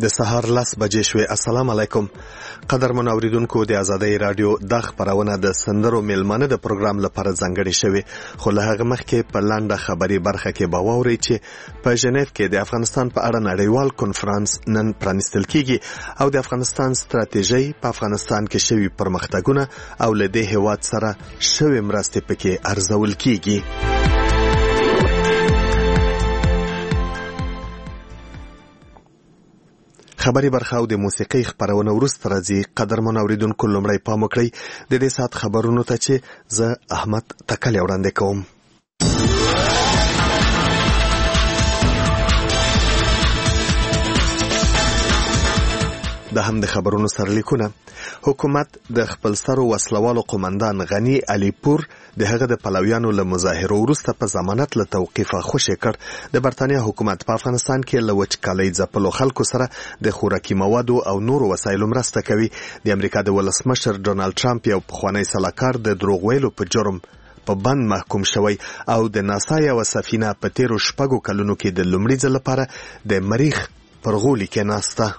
د سهار 10 بجې شوې. السلام علیکم قدرمن اوریدونکو. د ازادۍ رادیو د خبرونه د سندرو میلمانه د پروګرام لپاره ځانګړي شوی، خو له هغه مخکې په لاندې خبري برخه کې به واوري چې په ژنیف کې د افغانستان په اړه نړیوال کنفرانس نن پرانیستل کیږي او د افغانستان ستراتیژي په افغانستان کې شوی پرمختګونه او له دې هیواد سره شوی مرستې پکې ارزول کیږي. خبري برخه او د موسیقي خبرونه ورسته راځي. قدرمن اوریدونکو لومړی پام وکړئ د دې سات خبرونو ته چې زه احمد تکل وړاندې کوم. د هم د خبرونو سرلیکونه. حکومت د خپل سر وسلوالو قومندان غنی علی پور د هغه د پلویانو له مظاهرو وروسته په ضمانت له توقیفه خوشی کړ. د برتانیا حکومت په افغانستان کې له وچکالۍ ځپلو خلکو سره د خوراکي موادو او نورو وسایلو مرسته کوي. د امریکا د ولسمشر ډونالد ټرمپ یو پخوانی سلاکار د دروغ ویلو په جرم په بند محکوم شوی او د ناسا یوه سفینه په تیرو 6 کلونو کې د لومړي ځل لپاره د مریخ پر غولي کې ناسته.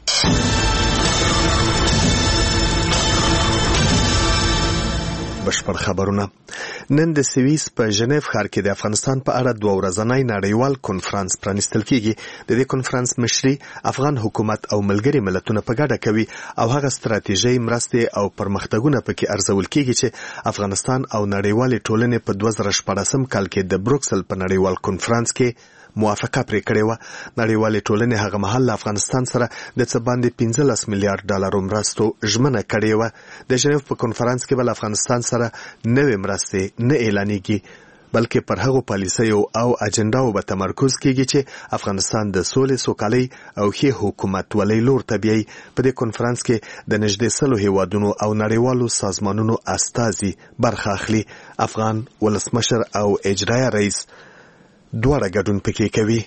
بشپړ خبرونه. نن د سویس په ژنیف ښار کې د افغانستان په اړه 2 ورځنی نړیوال کنفرانس پرانیستل کیږي. د دې کنفرانس مشري افغان حکومت او ملګري ملتونه په ګډه کوي او هغه ستراتیژي مرستې او پرمختګونه پکې ارزول کیږي چې افغانستان او نړیوال ټولنې په 2014 کال کې د بروکسل په نړیوال کنفرانس کې موافقه پرې کړې و. نړیوالې ټولنې هغه مهال له افغانستان سره د څه باندې 15 میلیارډ ډالرو مرستو ژمنه کړې و. د ژنیف په کنفرانس کې بل افغانستان سره نوې مرستې نه اعلانېږي، بلکې پر هغو پالیسیو او اجنډاو به تمرکز کیږي چې افغانستان د سولې، سوکالۍ او ښې حکومتولۍ لور ته بیایي. په دې کنفرانس کې د نږدې 100 هیوادونو او نړیوالو سازمانونو استازي برخه اخلي. افغان ولسمشر او اجرایه رئیس دواړه ګډون پکې کوي.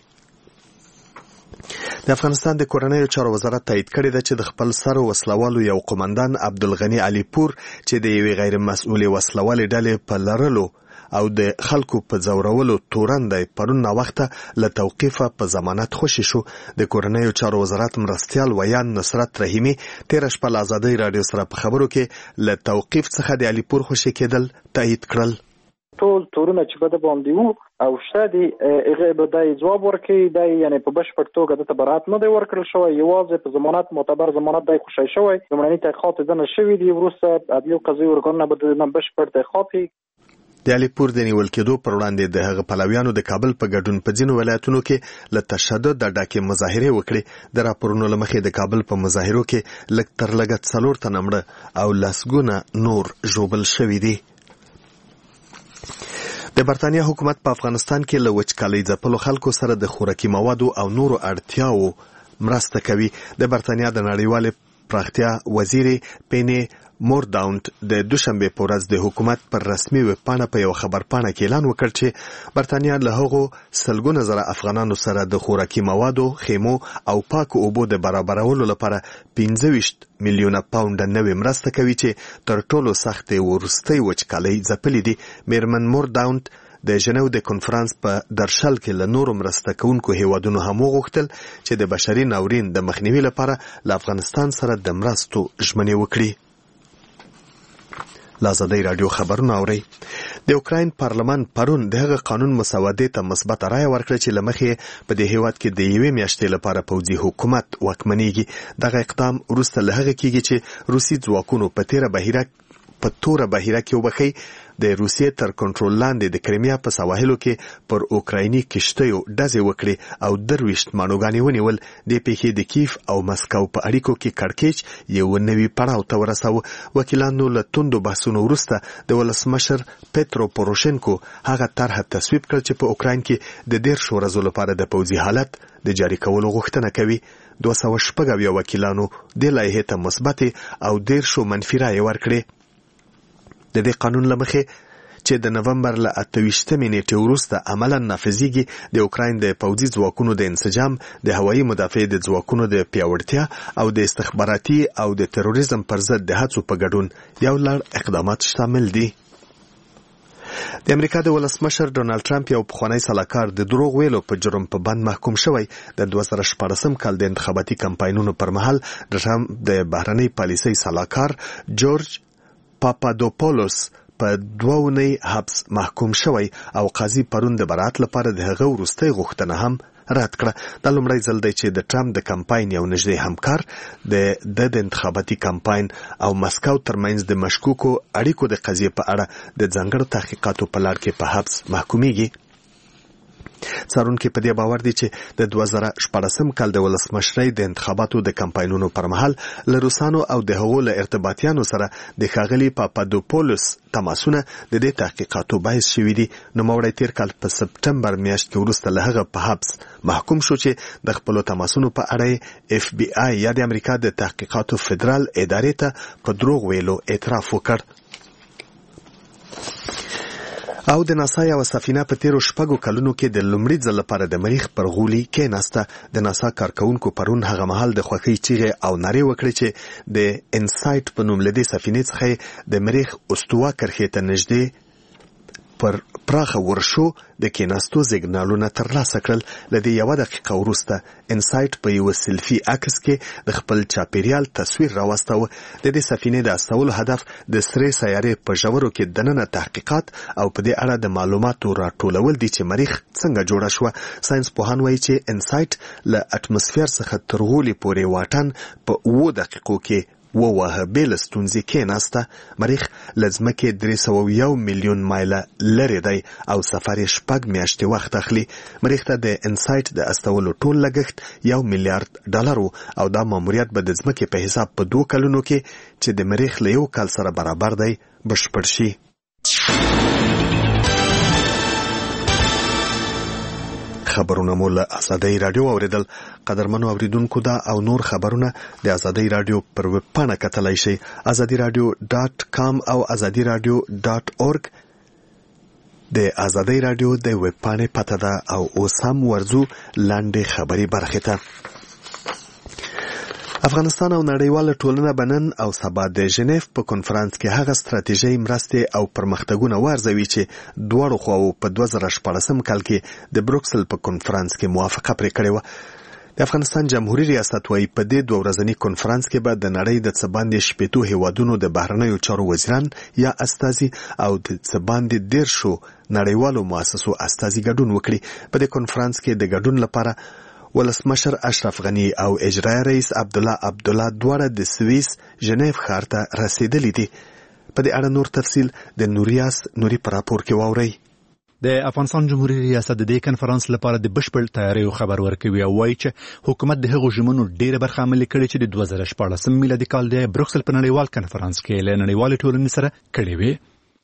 د افغانستان د کورنیو چارو وزارت تایید کړی ده چې د خپل سر وسلوالو یو قومندان عبدالغنی علی پور چې د یوې غیر مسؤلې وسلوالې ډلې په لرلو او د خلکو په ځورولو تورن دی پرون ناوخته له توقیفه په ضمانت خوشی شو. د کورنیو چارو وزارت مرستیال ویان نصرت رحیمی تیر شپه له ازادۍ رادیو سره په خبرو کې له توقیف څخه د علی پور خوشی کېدل تایید کړل. ټول تورونه چې بده باندې وو او شادي هغه به د جواب ورکړي، د یعنی په بشپړ توګه د برات نه دی ورکړل شوی، یوازې په ضمانت معتبر ضمانت دی خوشی شوی. لومړني تحقیقات دنه شوی دی، وروسته عدلي او قضایي ارګانونه به د بشپړ تحقیقات د علی پور د نیول کېدو پر وړاندې د هغه پلویانو د کابل په ګډون په ځینو ولایتونو کې له تشدد د ډاکې مظاهرې وکړي. د راپورونو له مخې د کابل په مظاهرو کې لږ تر لږه 4 تنه مړه او لسګونه نور ژوبل شوي دي. د برتانیا حکومت په افغانستان کې له وچکالۍ ځپلو خلکو سره د خوراکي موادو او نورو اړتیاو مرسته کوي. د برتانیا د نړیوالې پراختیا وزیر پینی مورداونت د دوشنبه په ورځ د حکومت پر رسمي ویب پاڼه په یو خبرپاڼه کې اعلان وکړ چې برتانیا له هغو سلګونه زره افغانانو سره د خوراکي موادو، خیمو او پاکو اوبو د برابرولو لپاره 25 میلیونه پاونډ نوې مرسته کوي چې تر ټولو سختې وروستۍ وچکالۍ ځپلې دي. میرمن مورداونت د ژنیو د کنفرانس په درشل کې له نورو مرسته کوونکو هیوادونو هم وغوښتل چې د بشري ناورین د مخنیوي لپاره له افغانستان سره د مرستو ژمنې وکړي. لازدۍ رادیو خبرونه اوري. د اوکراین پارلمان پرون د هغه قانون مسودې ته مثبت رایه ورکړه چې له مخې په دې هیواد کې د یوې میاشتې لپاره پوځي حکومت واکمنېږي. دغه اقدام وروسته له هغه کېږي چې روسي ځواکونو په توره بحیره کې وبخي د روسیې تر کنټرول لاندې د کریمیا په سواحلو کې پر اوکرایني کشتیو ډزې وکړي او 23 ماڼوګانې ونیول. د پیښې د کیف او مسکو په اړیکو کې کړکېچ یو نوي پړاو ته ورساوه. وکیلانو له توندو بحثونو وروسته د ولسمشر پیترو پوروشنکو هغه طرحه تصویب کړ چې په اوکراین کې د 10 ورځو لپاره د پوځي حالت د جاري کولو غوښتنه کوي. 216 وکیلانو د لایحې ته مثبت او 10 منفي رایې ورکړې. د دې قانون له مخې چې د نومبر له 28 نیټې وروسته عملاً نافذیږي، د اوکراین د پوځي ځواکونو د انسجام، د هوایي مدافع د ځواکونو د پیاوړتیا او د استخباراتي او د تروریزم پر ضد د هڅو په ګډون یو لړ اقدامات شامل دي. د امریکا د ولسمشر ډونالد ټرمپ یو پخوانی سلاکار د دروغ ویلو په جرم په بند محکوم شوی. د 2014 کال د انتخاباتي کمپاینونو پر مهال د ټرمپ د بهرنۍ پالیسۍ سلاکار جورج پاپادوپولوس په 2 اونۍ حبس محکوم شوی او قاضي پرون د برات لپاره د هغه وروستۍ غوښتنه هم رد کړه. دا لومړی ځل دی چې د ټرمپ د کمپاین یو نږدې همکار د انتخاباتي کمپاین او مسکو ترمنځ د مشکوکو اړیکو د قضیې په اړه د ځانګړو تحقیقاتو په لړ کې په حبس محکومیږي. څارونکي په دې باور دي چې د 2014 کال د ولسمشرۍ د انتخاباتو د کمپاینونو پر مهال له روسانو او د هغو له ارتباطیانو سره د ښاغلي پاپادوپولوس تماسونه د دې تحقیقاتو باعث شوي دي. نوموړی تیر کال په سپټمبر میاشت کې وروسته له هغه په حبس محکوم شو چې د خپلو تماسونو په اړه اف بی آی یا د امریکا د تحقیقاتو فدرال ادارې ته په دروغ ویلو اعتراف وکړ. او د ناسا یو سفینه په تیرو 6 کلونو کې د لومړي ځل لپاره د مریخ پر غولي کېناسته. د ناسا کارکونکو پرون هغه مهال د خوښۍ چیغې او نارې وکړې چې د انسایټ په نوم لدې سفینې څخه د مریخ استوا کرښې ته نږدې پر پراخه ورشو د کېناستو سیګنالونه ترلاسه کړل. لدې 1 دقیقه وروسته انسایټ په یو سلفي عکس کې د خپل چاپیریال تصویر راوستاوه. د دې سفینې د استولو هدف د سرې سیارې په ژورو کې دننه تحقیقات او په دې اړه د معلوماتو راټولول دي چې مریخ څنګه جوړه شوه. ساينس پوهان وایي چې انسایټ له اټموسفیر څخه تر غولي پورې واټن په 2 دقیقو کې ووهه بېله ستونزې کېناسته. مریخ له ځمکې 301 میلیون مایله لرې دی او سفر یې 6 میاشتې وخت اخلي. مریخ ته د انسایټ د استولو ټول لګښت $1 میلیارډ او دا ماموریت به د ځمکې په حساب په 2 کلونو کې چې د مریخ له 1 کال سره برابر دی بشپړ شي. خبرونه مو له ازادۍ رادیو اوریدل. قدرمنو اوریدونکو دا او نور خبرونه د ازادۍ رادیو پر ویب پاڼه کتلای شئ azadiradio.com او azadiradio.org. د ازادۍ رادیو د ویب پاڼې پته ده. او اوس هم ورځو لاندې خبري برخې ته. افغانستان او نړیواله ټولنه بنن او سبا د ژنیف په کنفرانس کې هغه ستراتیژي مرستې او پرمختګونه وارزوي چې دواړو خواو په 2014 کال کې د بروکسل په کنفرانس کې موافقه پرې کړې وه. د افغانستان جمهوریت ریاست وايي په دې 2 ورځني کنفرانس کې به د نړۍ د څه باندې 80 هیوادونو د بهرنیو چارو وزیران یا استازي او د څه باندې 10 نړیوالو مؤسسو استازي ګډون وکړي. په دې کنفرانس کې د ګډون لپاره ولسمشر اشرف غنی او اجرایي رئیس عبدالله دواړه د سویس ژنیف ښار ته رسیدلي دي. په دې اړه نور تفصیل د نوري په راپور کې واورئ. د افغانستان جمهوریت ریاست د دې کنفرانس لپاره د بشپړ تیاریو خبر ورکوي او وایي چې حکومت د هغو ژمنو ډیره برخه عملي کړې چې د 2014 میلادي کال د بروکسل په نړیوال کنفرانس کې له نړیوالې ټولنې سره کړې وې.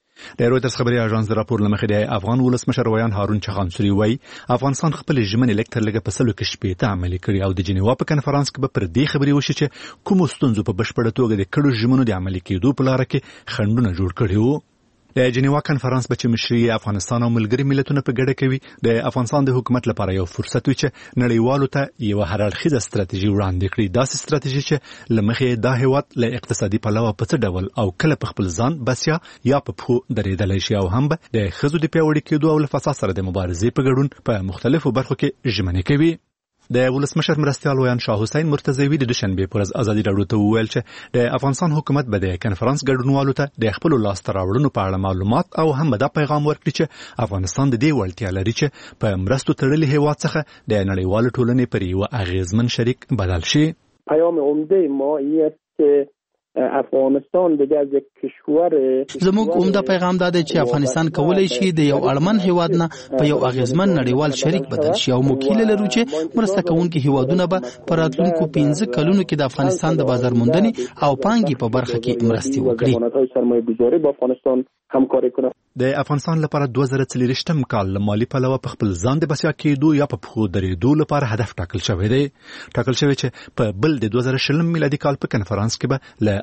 د رویټرز خبري اژانس د راپور لمخې د افغان ولسمشر ویان هارون چغانسوري وایي افغانستان خپل ژمنې لکه تر لږه په 100 کې شپېته عملي کړي او د جنیوا په کنفرانس کې به پر دې خبري وشي چې کوم ستونزو په بشپړه توګه د کړو ژمنو د عملي کېدو په لار کې خنډونه جوړ کړي وو. د جنیوا کنفرانس به چې مشري افغانستان او ملګري ملتونه په ګډه کوي د افغانستان د حکومت لپاره یو فرصت وي چې نړیوالو ته یو هرړخیزه ستراتیژي وړاندې کړي. داسې ستراتیژي چې لمخې دا هیواد له اقتصادي پلوه په څه ډول او کله په خپل ځان بسیا یا په پخو درېدلی شي او هم به د ښځو د پیاوړي کېدو او له فساد سره د مبارزې په ګډون په مختلفو برخو کې ژمنې کوي. د ولسمشر مرستیال ویان شاه حسین مرتضوی د دوشنبه پر ورځ ازادي راډیو ته وویل چې د افغانستان حکومت به د کنفرانس ګډونوالو ته د خپل لاسته راوړنو په اړه معلومات او هم دا پیغام ورکړي چې افغانستان د دې وړتیا لري چې په مرستو تړلي هیواد څخه د نړیوال ټولنې پر یو اغیزمن شریک بدل شي. پیام عمده ما این است که افغانستان دیگه از یک کشور زموږ عمده پیغام دا دی چې افغانستان کولای شي د یو اړمن هیواد نه په یو اغیزمن نړیوال شریک بدل شي او موکل لرو چې مرسته کوونکي هیوادونه به پر راتلونکو 15 کلونو کې د افغانستان د بازار موندنې او پانګې په برخه کې مرستې وکړي. سرمایه‌گذاری با افغانستان همکاري کنه. د افغانستان لپاره 2024 کال مالی پلوه په خپل ځان د بسیا کېدو یا په پخو درېدو لپاره هدف ټاکل شوی دی. ټاکل شوی چې په بل د 2020 میلادي کال په کنفرانس کې به له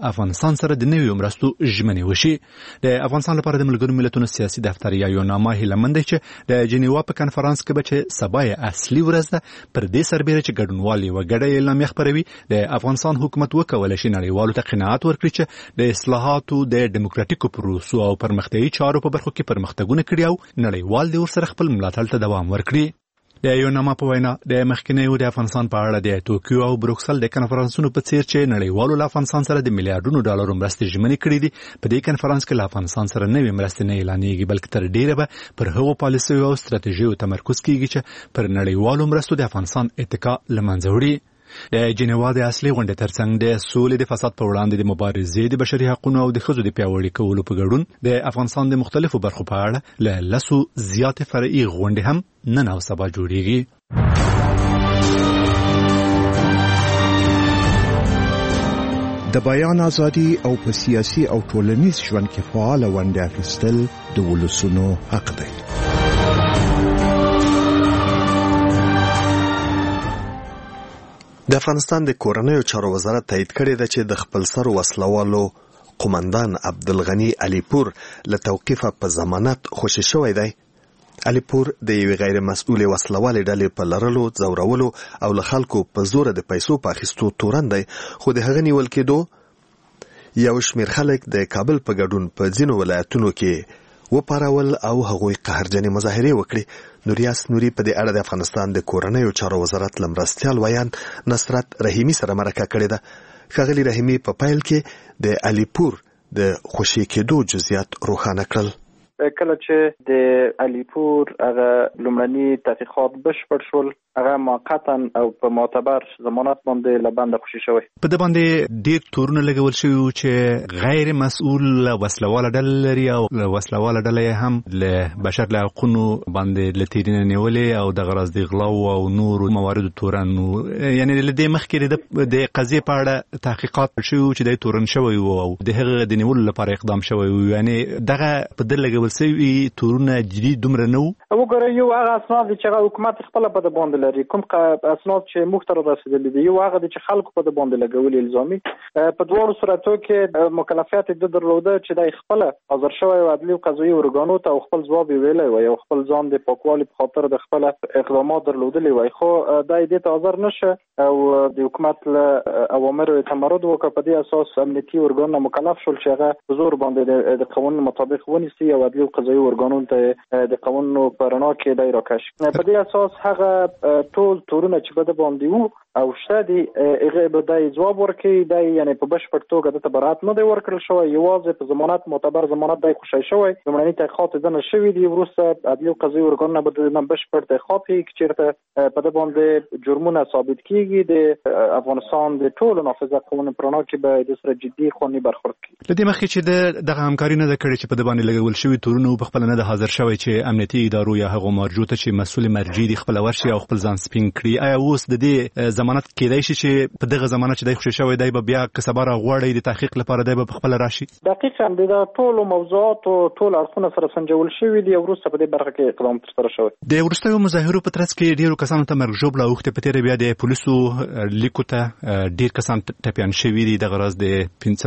افغانستان سره د نویو مرستو ژمنې وشي. د افغانستان لپاره د ملګرو ملتونو سیاسي دفتر یا نامه هیلمند چې د جنیوا په کنفرانس کې به سبا اصلي ورځ ده پر دې سربېره چې ګډونوال یو ګډه اعلامیه خپروي. د افغانستان حکومت وکولای شي نړیوالو ته قناعت ورکړي چې د اصلاحاتو د ډیموکراتیکو پروسو او پرمختیایي چارو په برخو کې پرمختګونه کړي او نړیوال د ورسره خپل ملاتړ ته دوام ورکړي. د یو نامه په وینا د مخکینیو د افغانستان په اړه د ټوکیو او بروکسل د کنفرانسونو په څیر چې نړیوالو له افغانستان سره د میلیارډونو ډالرو مرستې ژمنې کړې دي، په دې کنفرانس کې له افغانستان سره نوې مرستې نه اعلانېږي، بلکې تر ډیره به پر هغو پالیسیو او ستراتیژیو تمرکز کیږي چې پر نړیوالو مرستو د افغانستان اتکا له منځه وړي. د جنیوا د اصلي غونډې ترڅنګ د سولې د فساد په وړاندې د مبارزې د بشري حقوقو او د ښځو د پیاوړي کولو په ګډون د افغانستان د مختلفو برخو په اړه له 10 زیاتې فرعي غونډې هم نن او سبا جوړیږي. د بیان ازادي او په سیاسي او ټولنیز ژوند کې فعال ونډه اخیستل د ولسونو حق دی. د افغانستان د کورنیو چارو وزارت تایید کړی دی چې د خپلسر وسلوالو قومندان عبدالغنی علیپور له توقیفه په ضمانت خوشی شوی دی. علیپور د یوې غیر مسؤلې وسلوالې ډلې په لرلو، ځورولو او له خلکو په زوره د پیسو په اخیستو تورن دی، خو د هغه نیول کېدو یو شمېر خلک د کابل په ګډون په ځینو ولایتونو کې وپارول او هغوی قهرجنې مظاهرې وکړي. نوریاس نوري په دې اړه د افغانستان د کورنیو چارو وزارت لمرستیال ویان نصرت رحیمی سره مرکه کړې ده. ښاغلي رحیمی په پیل کې د علیپور د خوشي کېدو جزئیات روښانه کړل. کله چې د علیپور هغه لومړني تحقیقات بشپړ شول، هغه موقتا او په معتبر ضمانت باندې لبند خوشي شوی. په دې باندې ډیر تورونه لګول شوی چې غیر مسؤل وسلواله ډله لري او وسلواله ډله هم له بشر له حقوقو باندې لتیرینه نیولې او د غرض د غلا او نور موارد تورن، یعنی له دې مخکې د قضیه په اړه تحقیقات شوی چې د تورن شوی او د هغه د نیولو لپاره اقدام شوی، یعنی دغه په دې لګول سوي تورونه جدي دومره نه وو. وګوره یو هغه اسناد چې حکومت خپل په د باندې لري، کوم اسناد چې مختر رسیدلي دي، یو هغه چې خلکو په د باندې لګول الزامي، په دوه صورتو کې مکلفیت د درلوده چې د خپل حاضر شوی او عدلي او قضایي ارګانو ته خپل ځواب ویلی وي او خپل ځان د پاکوالي په خاطر د خپل اقدامات درلودلي وي، خو د دې ته حاضر نشه او د حکومت له اوامر تمرد وکړ. په دې اساس امنیتي ارګان مکلف شول چې هغه حضور باندې د قانون مطابق ونیسي او عدلي او قضایي ارګانونو ته د قانون په رڼا کې دای راکش. په دې اساس هغه ټول تورونه چې بده باندې وو او شادي هغه به دای ځواب ورکړي، دای یعنی په بشپړ توګه د برات نه دی ورکړل شوی، یوازې په ضمانت معتبر ضمانت دای خوشی شوی. لومړني تحقیقات دنه شوی دی، وروسته عدلي او قضایي ارګانونه به د بشپړ تحقیقات کې چیرته په دې باندې جرمونه ثابت کیږي، د افغانستان د ټولو نافذه قانون پر رڼا کې به د سره جدي قانوني برخورد کوي. لدې مخکې چې دغه همکاري نه کړي چې په دې باندې لګول شوی تورونه په خپل نه د حاضر شوی چې امنیتي ادارو یا هغه مرجو ته چې مسؤل مرجع دي خپل ورشي او خپل ځان سپین کړي. آیا اوس د دې ضمانت کېدای شي چې په دغه ضمانت چې دای خوشی شوی دی به بیا کسباره غوړی د تحقیق لپاره دی به خپل راشي؟ دقیقاً د ټول موضوعات او ټول اړخونه سره سنجول شوی دی، وروسته په دې برخه کې اقدام ترسره شوی. د وروستیو مظاهرو په ترڅ کې ډیرو کسانو ته مرګ ژوبله اوښتې، په تېره بیا د پولیسو لیکو ته ډیر کسان ټپیان شوي دي، دغه راز د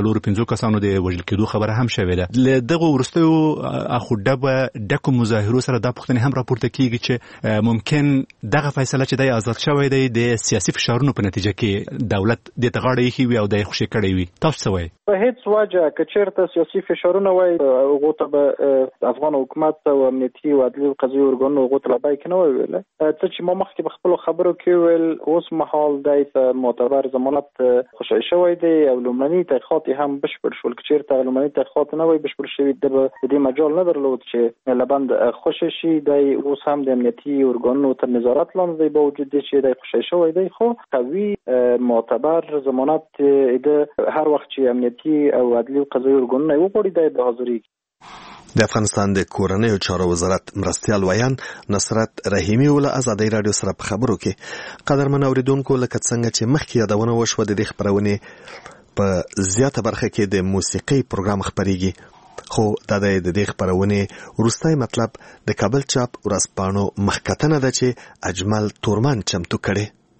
5 کسانو د وژل کېدو خبره هم شوې ده. له دغه وروستیو اخو ډکو مظاهرو سره دا پوښتنې هم راپورته کیږي چې ممکن دغه فیصله چې د آزاد شوی دی د سیاسي فشارونو په نتیجه کې دولت د تغاړه یې وي او د خوشي کړی وي. تاسو څه وایي؟ په هیڅ وجه که چیرته سیاسي فشارونه وای هغه ته به افغان حکومت او امنیتي او عدلي او قضایي ارګانونو هغه ته لبیک نه ویل. څه چې ما مخکې په خپل خبرو کې ویل، اوس مهال د معتبر ضمانت خوشی شوی دی او لومړني تحقیقات هم بشپړ شول. که چیرته لومړني تحقیقات نه وای بشپړ شوي، د دې مجال نه درلود چې لبند خوشی شي. د اوس هم د امنیتي ارګانونو تر نظارت لاندې دی، با وجود چې د خوشی شوی دی، خو قوي معتبر ضمانت د هر وخت چې امنیتي او عدلي او قضایي ارګانونه وغواړي د حاضري. د افغانستان د کورنیو چارو وزارت مرستیال ویان نصرت رحیمی ول ازادي رادیو سره په خبرو کې قدرمن اوریدونکو لکه څنګه چې مخکې یادونه وشوه د دې خبرونه په زیاته برخه کې د موسیقي پروګرام خبريږي، خو دا د دې خبرونه وروستي مطلب د کابل چاپ ورځپاڼو مخکتنه ده چې اجمل تورمان چمتو کړي.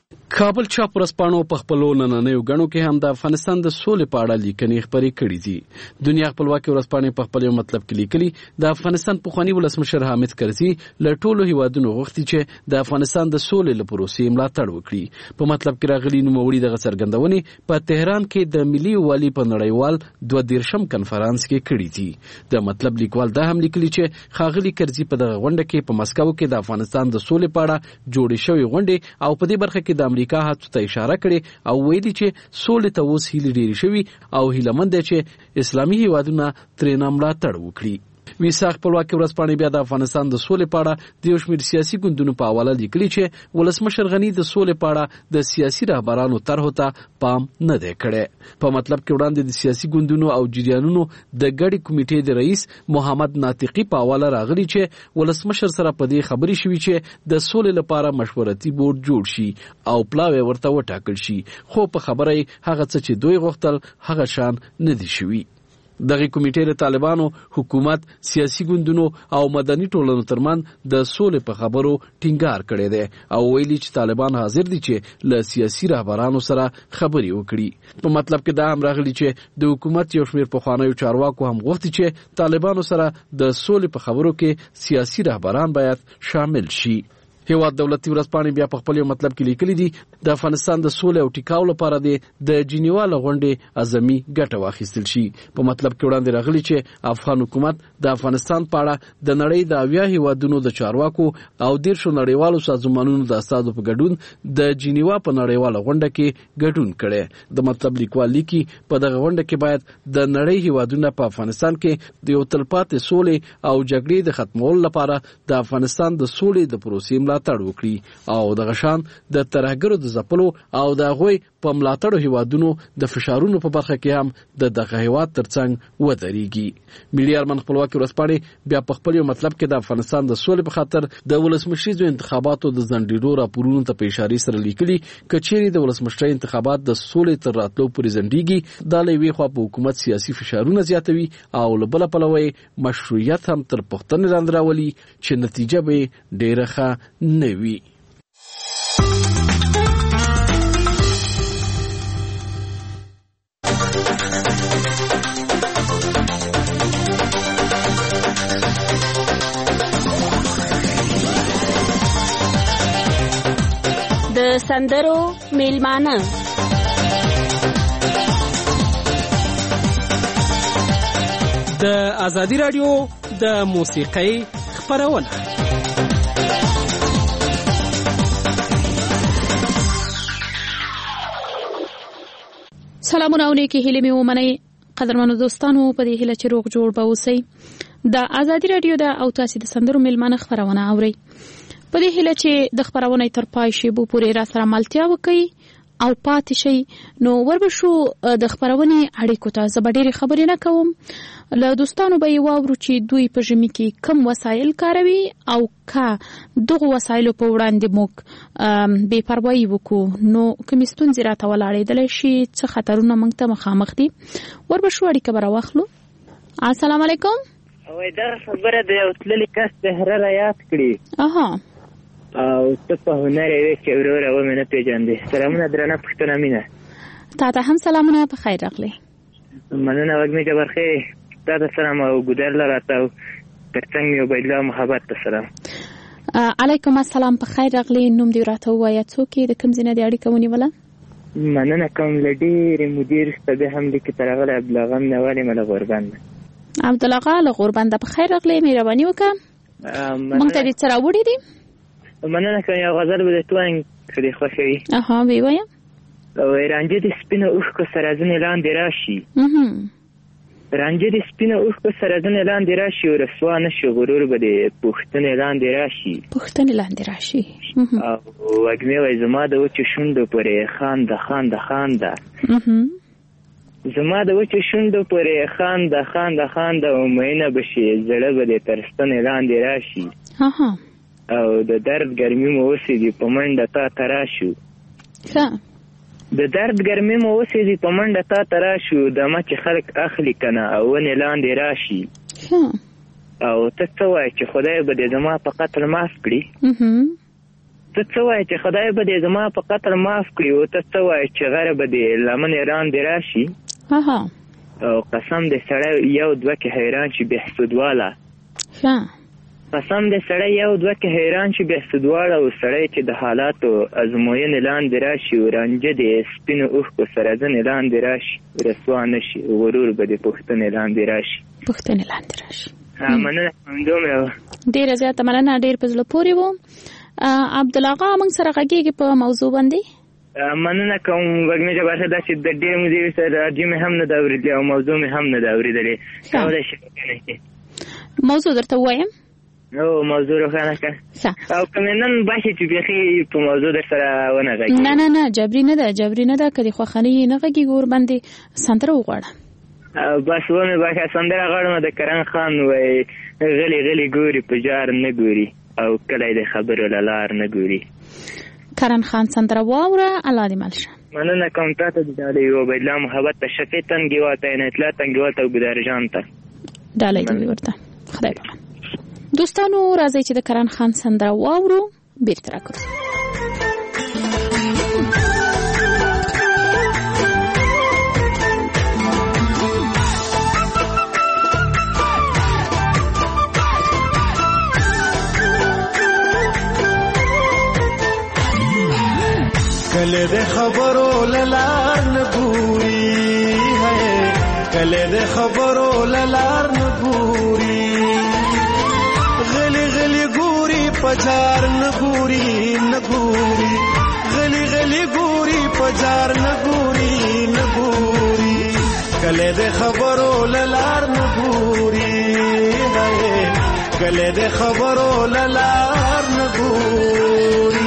کابل چاپ ورځپاڼو په خپلو نننیو غنو کې هم د افغانستان د سولې په اړه لیکنې خپرې کړې دي. دنیا خپلواکي ورځپاڼې په خپل مطلب کې لیکلي د افغانستان پخوانی ولسمشر حامد کرزي له ټولو هیوادونو غوښتي چې د افغانستان د سولې له پروسې ملاتړ وکړي. په مطلب کې راغلي نوموړي دغه څرګندونې په تهران کې د ملي یووالي په نړیوال 22 کنفرانس کې کړې دي. د مطلب لیکوال دا هم لیکلي چې ښاغلي کرزي په دغه غونډه کې په مسکو کې د افغانستان د سولې په اړه جوړې شوې غونډې او په دې برخه کې د امریکا هڅو ته اشاره کړې او ویلي چې سولې ته اوس هیلې ډېرې شوي او هیلهمند دی چې اسلامي هیوادونه ترې ملاتړ وکړي. ویسا خپلواکي ورځپاڼې بیا د افغانستان د سولې په اړه د یو شمېر سیاسي ګوندونو په حواله لیکلي چې ولسمشر غني د سولې په اړه د سیاسي رهبرانو طرحو ته پام نه دی کړی. په مطلب کې وړاندې د سیاسي ګوندونو او جریانونو د ګډې کمیټې د رئیس محمد ناطقي په حواله راغلي چې ولسمشر سره په دې خبرې شوي چې د سولې لپاره مشورتي بورډ جوړ شي او پلاوی ورته وټاکل شي، خو په خبره هغه څه چې دوی غوښتل هغه شان نه دي شوي. دغه کمیټې د طالبانو، حکومت، سیاسي ګوندونو او مدني ټولنو ترمنځ د سولې په خبرو ټینګار کړی دی او ویلي چې طالبان حاضر دي چې له سیاسي رهبرانو سره خبرې وکړي. په مطلب کې دا هم راغلي چې د حکومت یو شمېر پخوانیو چارواکو هم غوښتي چې طالبانو سره د سولې په خبرو کې سیاسي رهبران باید شامل شي. هیواد دولتي ورځپاڼې بیا په خپل مطلب کې لیکلي دي د افغانستان د سولې او ټیکاو لپاره د جنیوا له غونډې اعظمي ګټه واخیستل شي. په مطلب کې وړاندې راغلي چې افغان حکومت د افغانستان په اړه د نړۍ د 80 هیوادونو د چارواکو او 10 نړیوالو سازمانونو د استادو په ګډون د جنیوا په نړیواله غونډه کې ګډون کړي. د مطلب لیکوال لیکي په دغه غونډه کې باید د نړۍ هیوادونه په افغانستان کې د یو تلپاتې سولې او جګړې د ختمولو لپاره د افغانستان د سولې د پروسې ملاتړ وکړي او دغه شان د ترهګرو د ځپلو او د هغوی په ملاتړو هیوادونو د فشارونو په برخه کې هم د دغه هیواد ترڅنګ ودرېږي. ملي ارمان خپلواکي ورځپاڼې بیا په خپل مطلب کې د افغانستان د سولې په خاطر د ولسمشریزو انتخاباتو د ځنډېدو راپورونو ته په اشارې سره لیکلي که چیرې د ولسمشرۍ انتخابات د سولې تر راتلو پورې ځنډېږي دا له یوې خوا په حکومت سیاسي فشارونه زیاتوي او له بله پلوه مشروعیت هم تر پوښتنې لاندې راولي چې نتیجه به ډېره ښه نه وي. د سندرو میلمانه د ازادي رادیو د موسیقۍ خپرونه. سلامونه او نیکی هیلې مې ومنئ قدرمنو دوستانو، په دې هیله چې روغ جوړ به اوسئ. د ازادي رادیو د او تاسو د سندرو میلمانه خبرونه اورئ. په دې هیله چې د خبرونه تر پای شي بو پورې را سره ملتیا وکړي او پاتې شي. نو وربشو د خبرونه اړیکو ته زبډيري خبرې نه کوم. له دوستانو به واورو چې دوی په ژمي کې کم وسایل کاروي او کا دغه وسایلو په وړاندې موږ بے پروايي وکړو نو کومستون زراته ولاړېدل شي څه خطرونه موږ ته مخامخ دي. وربشو اړیکه برا واخلو. السلام علیکم. وای دا خبره د یو تللی کس زهره را یاد کړي. اها او ته په هنر یې چې وروره و مې نه پیژندې. سلامونه درنه پښتنه مینه. تا ته هم سلامونه په خیر راغلی. مننه وږمې جبرخې تا ته سلام او ګودر لراته او ترڅنګ مې عبیدالله محبت ته سلام. علیکم السلام په خیر راغلی. نوم دې راته ووایه څوک یې د کوم ځای نه دې اړیکه ونیوله؟ مننه کوم له ډېرې مودې وروسته بیا هم لیکې ته راغلی عبدالله نیولې مې له غوربنده. عبدالله له غوربنده په خیر راغلی. مهرباني وکړه موږ ته دې څه راوړي دي؟ مننه کوم یو غزل به درته وایم که دې خوښوي. اها ویې وایه. وایي رانجه د سپینو اوښکو سره ځینې لاندې راشي، رانجه د سپینو اوښکو سره ځینې لاندې راشي، رسوا نه شي غرور به د پوښتنې لاندې راشي، پوښتنې لاندې راشي. او وږمې وایي زما د وچو شونډو پورې خانده خانده خانده، زما د وچو شونډو پورې خانده خانده خانده، او مینه به شي زړه به د تر ستنې لاندې راشي، او د درد ګرمي مو اوسېږي په منډه تا ته راشو، د درد ګرمي مو اوسېږي په منډه تا ته راشو، دمه چې خلک اخلي کنه او ونې لاندې راشي، او ته څه وایې چې خدای به دې زما په قتل معاف کړي، ته څه وایې چې خدای به دې زما په قتل معاف کړي او ته څه وایې چې غره به دې لمن ایران دې راشي او قسم دې سړی یو دوه کې حیران شي بهسودواله قسم دې سړی یو دوه کې حیران شي بهسودواله او سړی چې د حالاتو ازموینې لاندې راشي او رانجه دې سپینو اوښکو سره ځنې لاندې راشي رسوا نه شي غرور به دې پوښتنې لاندې راشي مننه همدومره ډېره زیاته مننه ډېر په زړه پورې و عبدالآغا موږ سره غږیږي په موضوع باندې مننه کوم وګمه جبار دا چې د ډېر موزي سره راډیو مې هم نه دا اورېدلې او موضوع مې هم نه دا اورېدلې کولای شي موضوع درته وایم نو موضوع روښانه کړه او کوم نن باشي چې بيخي په موضوع در سره ونه غږی نه جبري نه ده کدي خوخنی نه غږی ګور باندې سندره وغواړه بس ونه باشه سندره غواړم د کرن خان وای غلي ګوري په جار نه ګوري او کله د خبرو لار نه ګوري کرن خان سندره واوره الله دې ملشه مننه کوم تاسو د یو بل محبت ته شفیتن گیواته نه اطلاع تنګواته او بدر جان ته ډالۍ دې ورته خدای په دوستانو راځي چې د کرن خان سندره واورو بیرته راکړو کله د خبرو لار نه ګوري کله د خبرو لار نه ګوري غلی ګوري پجار نه ګوري غلی ګوري پجار نه ګوري کله د خبرو لار نه ګوري کله د خبرو لار نه ګوري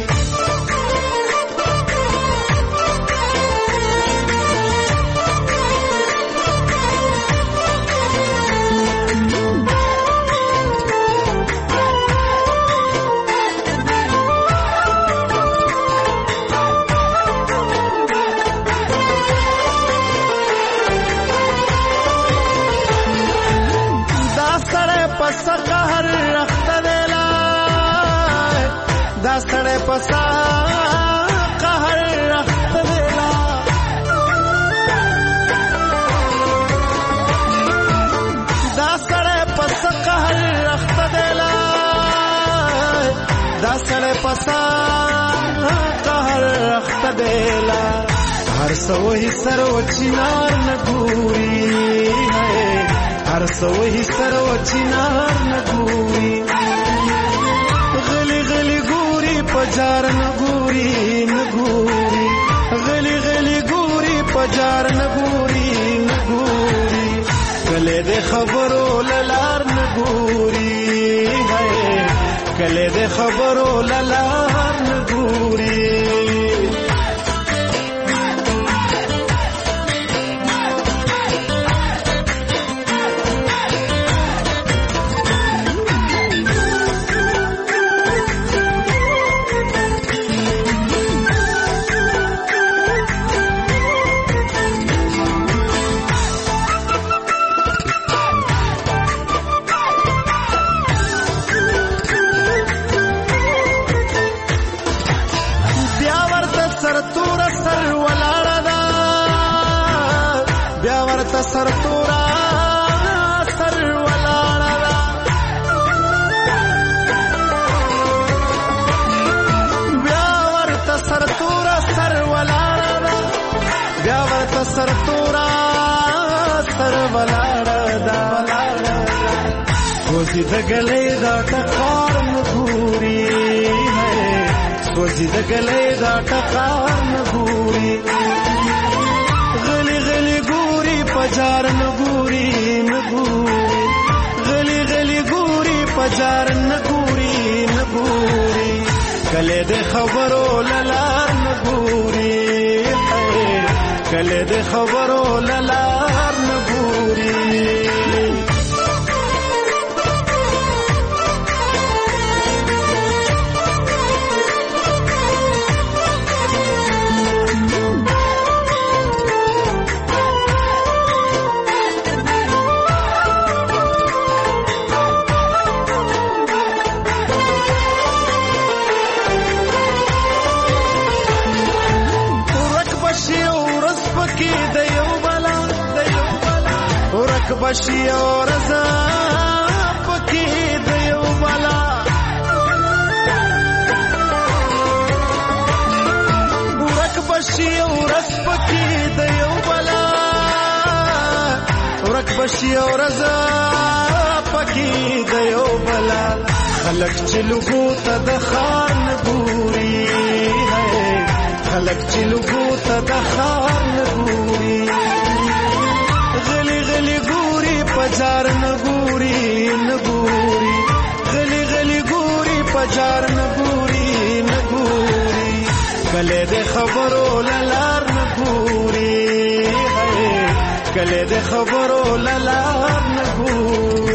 سړی پسا قهر رخت دیلا دا سړی پسا قهر رخت دیلا دا سړی پسا قهر رخت دیلا هر سوهی سرو چینار نګوري هر سوهی سرو چینار نګوري پجار نګوري غلی ګوري پجار نګوري کله د خبرو لار نګوري کله د خبرو لار نګوري سر تورا سر ولاړه بیا ورته سر تورا سر ولاړه بیا ورته سر تورا سر ولاړه سوځي د ګلې دا ټکار نګوري سوځي د ګلې دا ټکار نګوري پجار نګوري غلی ګوري پجار نګوري کله د خبرو لار نګوري کله د خبرو لار نګوري ورک بشي او رضا پکې د یو بلا ورک بشي او رس پکې د یو بلا ورک بشي او رضا پکې د یو بلا خلق چې لوګو ته د خار نه ګوري خلق چې لوګو ته د خار نه ګوري غلي غلي ګوري پجار نه ګوري نه ګوري غلي غلي ګوري پجار نه ګوري نه ګوري کله د خبرو لار نه ګوري کله د خبرو لار نه ګوري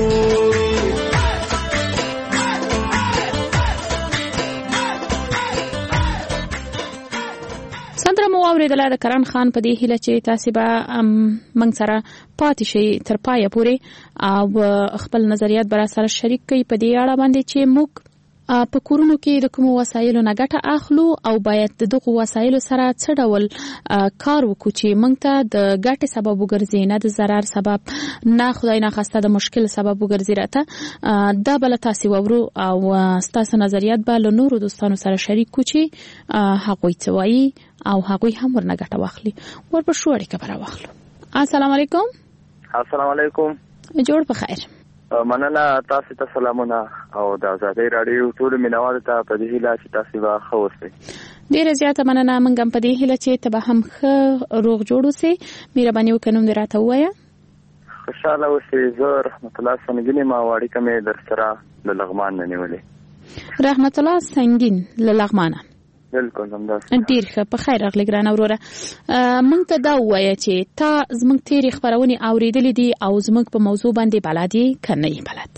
سندره مو اوریدله د کرن خان په دې هیله چې تاسو به موږ سره پاتې شئ تر پایه پورې او خپل نظریات به سره شریک کړئ په دې اړه باندې چې موږ په کورونو کې د کوم وسایلو نه ګټه اخلو او باید دغه وسایلو سره څه ډول کار وکړو چې موږ ته د ګټې سبب وګرځي نه د ضرر سبب نه خدای نه خواسته د مشکل سبب وګرځي راته دا بل تاسو وورو او تاسو نظریات به له نورو دوستانو سره شریک کړئ چې هغوی څه وایي او هغوی هم ورنه ګټه واخلي ورپښو اړیکه به راواخلو. السلام علیکم. السلام علیکم. جوړ په خیر. مننه تاسو ته سلامونه او د آزادۍ رادیو ټول مینوال ته په دې هیله چې تاسو به ښه اوسئ. ډیره زیاته مننه موږ هم په دې هیله چې ته به هم ښه روغ جوړ اوسې. مهرباني وکړئ نوم دې راته ووایه. خوشاله اوسئ. زه رحمت الله سنگین ما واړیکه مې در سره له لغمان نه نیولې. رحمت الله سنگین له لغمانه. بالکل همداسې. ډیر ښه په خیر راغلی ګرانه وروره. موږ ته دا ووایه چې تا زموږ تېرې خپرونې اورېدلې دي او زموږ په موضوع باندې بلد یې که نه یې بلد؟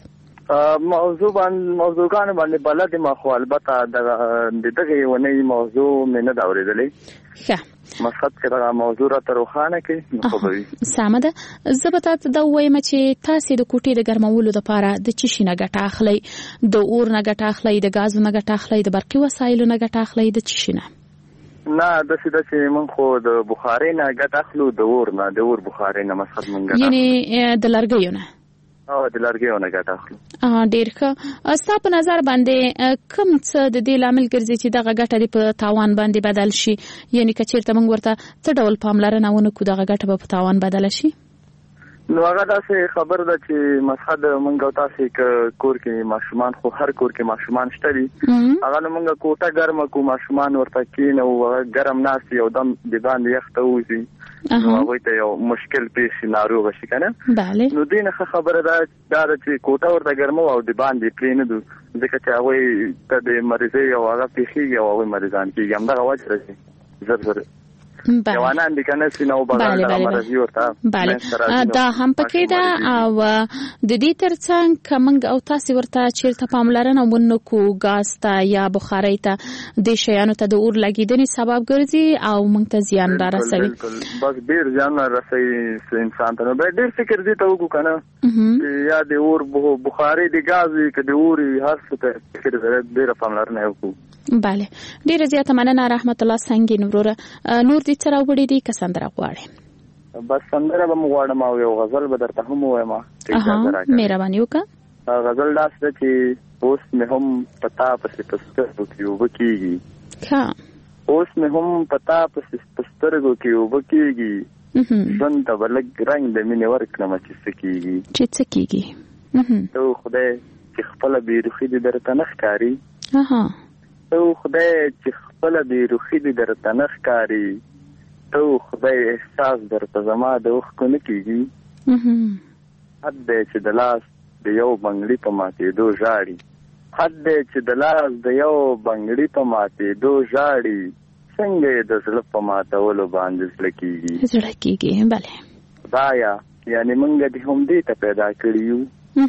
موضوعګانو باندې بلد یم خو البته د دغې اونۍ موضوع مې نه ده اورېدلی. ښه مقصد چې دغه موضوع راته روښانه کړي نو ښه به وي. سمه ده. زه به تاته دا ووایم چې تاسې د کوټې د ګرمولو دپاره د څه شي نه ګټه اخلئ؟ د اور نه ګټه اخلئ، د ګازو نه ګټه اخلئ، د برقي وسایلو نه ګټه اخلئ، د څه شي نه؟ نه داسې ده چې موږ خو د بخارۍ نه ګټه اخلو، د اور نه، د اور بخارۍ نه مقصد موږ ګټه اخلو. یعنې د لرګیو نه؟ د لرګیو نه ګټه اخلو. ډېر ښه. ستا په نظر باندې کوم څه د دې لامل ګرځي چې دغه ګټه دې په تاوان باندې بدل شي؟ یعنې که چېرته موږ ورته څه ډول پاملرنه ونه کړو دغه ګټه به په تاوان بدله شي؟ نو هغه داسې خبر ده چې مقصد موږ او تاسې که کور کې ماشومان، خو هر کور کې ماشومان شته دي، هغه نو موږ کوټه ګرمه کړو، ماشومان ورته کښېنو، هغه ګرم ناست وي او دم د باندې یخ ته وځي، نو هغوی ته یو مشکل پیښ شي، ناروغه شي که نه. نو دې نه ښه خبره دا ده چې کوټه ورته ګرمو او د باندې پرېنږدو، ځکه چې هغوی ته د مریضۍ او هغه پیښېږي او هغوی مریضان کېږي. همدغه وجه ده چې زر زر جوانان دي کنه سینه او بدن د مرضی ورته دا هم پکې ده. او د دې ترڅنګ کومنګ او تاسو ورته چیرته پاملرنه ونکو ګاز ته یا بخارۍ ته د شیانو ته د اور لګیدنې سبب ګرځي او موږ ته زیان را رسوي. بس ډیر زیان رسوي انسان ته. نو ډیر فکر دي ته وکړو کنه یا د اور بخارۍ د ګاز کې د اور هر څه ته فکر ډیر پاملرنه وکړو. بله ډیره زیاته مننه رحمت الله سنگین وروره. نور دې څه راوړي دي که سندره غواړې؟ بس سندره به م غواړم او یو غزل به درته هم ووایم. مهرباني وکړه. غزل داسې ده چې اوس مې هم په تا پسې په سترګو کې اوبه کېږي. اوس مې هم په تا پسې په سترګو کې اوبه کېږي، ژوند ته به لږ رنګ د مینې ورکړمه چې څه کېږي. چې څه کېږي؟ ته خدای چې خپله بېروخي دې درته نه ښکاري، ته خدای چې خپله بېروخي دې درته نه ښکاري، ته خدای احساس درته زما د اوښکو نه کېږي. حد دی چې د لاس د یو بنګړي په ماتېدو ژاړي، حد دی چې د لاس د یو بنګړي په ماتېدو ژاړي، څنګه یې د زړه په ماتولو باندې زړه کېږي. زړه کېږي بله. خدایا یعنې موږ دې همدې ته پیدا کړي یو،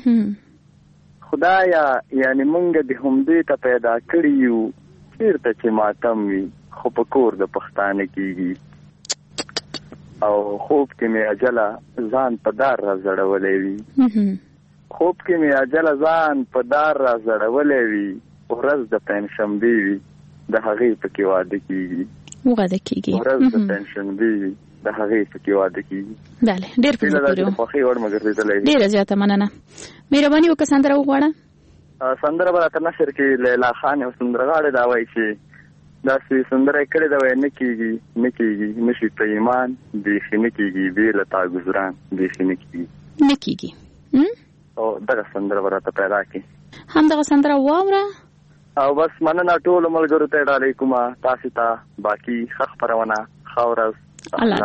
خدایا یعنې موږ دې همدې ته پیدا کړي یو، چېرته چې ماتم وي خو په کور د پښتانه کېږي. او خوب کې مې اجله ځان په دار را زړولی وي، خوب کې مې اجله ځان په دار را زړولی وي، ورځ د پنجشنبې وي د هغې پکې واده کېږي، واده کېږي ورځ د پنجشنبې وي د هغې څخه واده کیږي. بله ډېر په پوره په خې ور مګر دې ډېر زیاته مننه. مهرباني وکړه سندره وغواړه. سندره به تر نشر کې لیلا خان او سندرغاړي دا وایي چې دا سندره کړې دا وایي نه کیږي نشي په ایمان بیخي نه کیږي بې له تا ګزران بیخي نه کیږي او دغه سندره ورته پیدا کړي. هم دغه سندره واوره او بس مننه ټول ملګرو ته ډالې کومه تاسو ته باقي خخ پرونه خاورز الله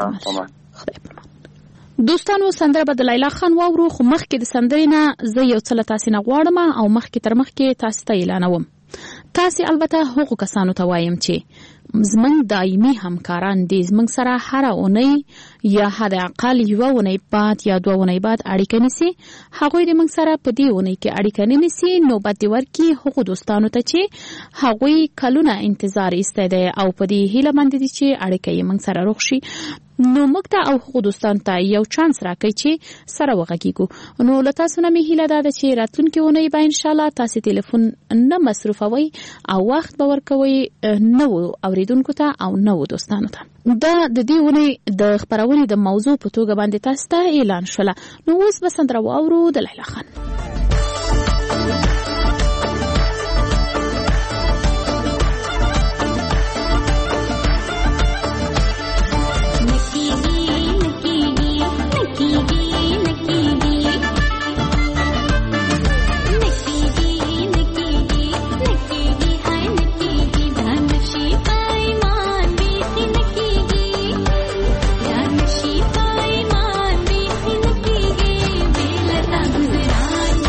دوستانو سندره به د لیلا خان واورو خو مخکې د سندرې نه زه یو څه له تاسې نه غواړم او مخکې تر مخکې تاسې ته اعلانوم. تاسې البته هغو کسانو ته وایم چې زموږ دایمي همکاران دي زموږ سره هره اونۍ یا حد اقل یوه اونۍ بعد یا دوه اونۍ بعد اړیکه نیسي. هغوی د موږ سره په دې اونۍ کې اړیکه نه نیسي نوبت دې ورکړي هغو دوستانو ته چې هغوی کلونه انتظار ایستی دی او په دې هیله باندې دي چې اړیکه یې موږ سره روغ شي. نو موږ ته او هغو دوستانو ته یو چانس راکړئ چې سره وغږیږو. نو له تاسو نه مې هیله دا ده چې راتلونکې اونۍ به انشاءالله تاسې تلیفون نه مصروفوئ او وخت به ورکوئ نوو اوریدونکو ته او نوو دوستانو ته. دا د دې اونۍ د خپرونې د موضوع په توګه باندې تاسو ته اعلان شوله. نو اوس به سندره واورو د لیلا خان. Bye.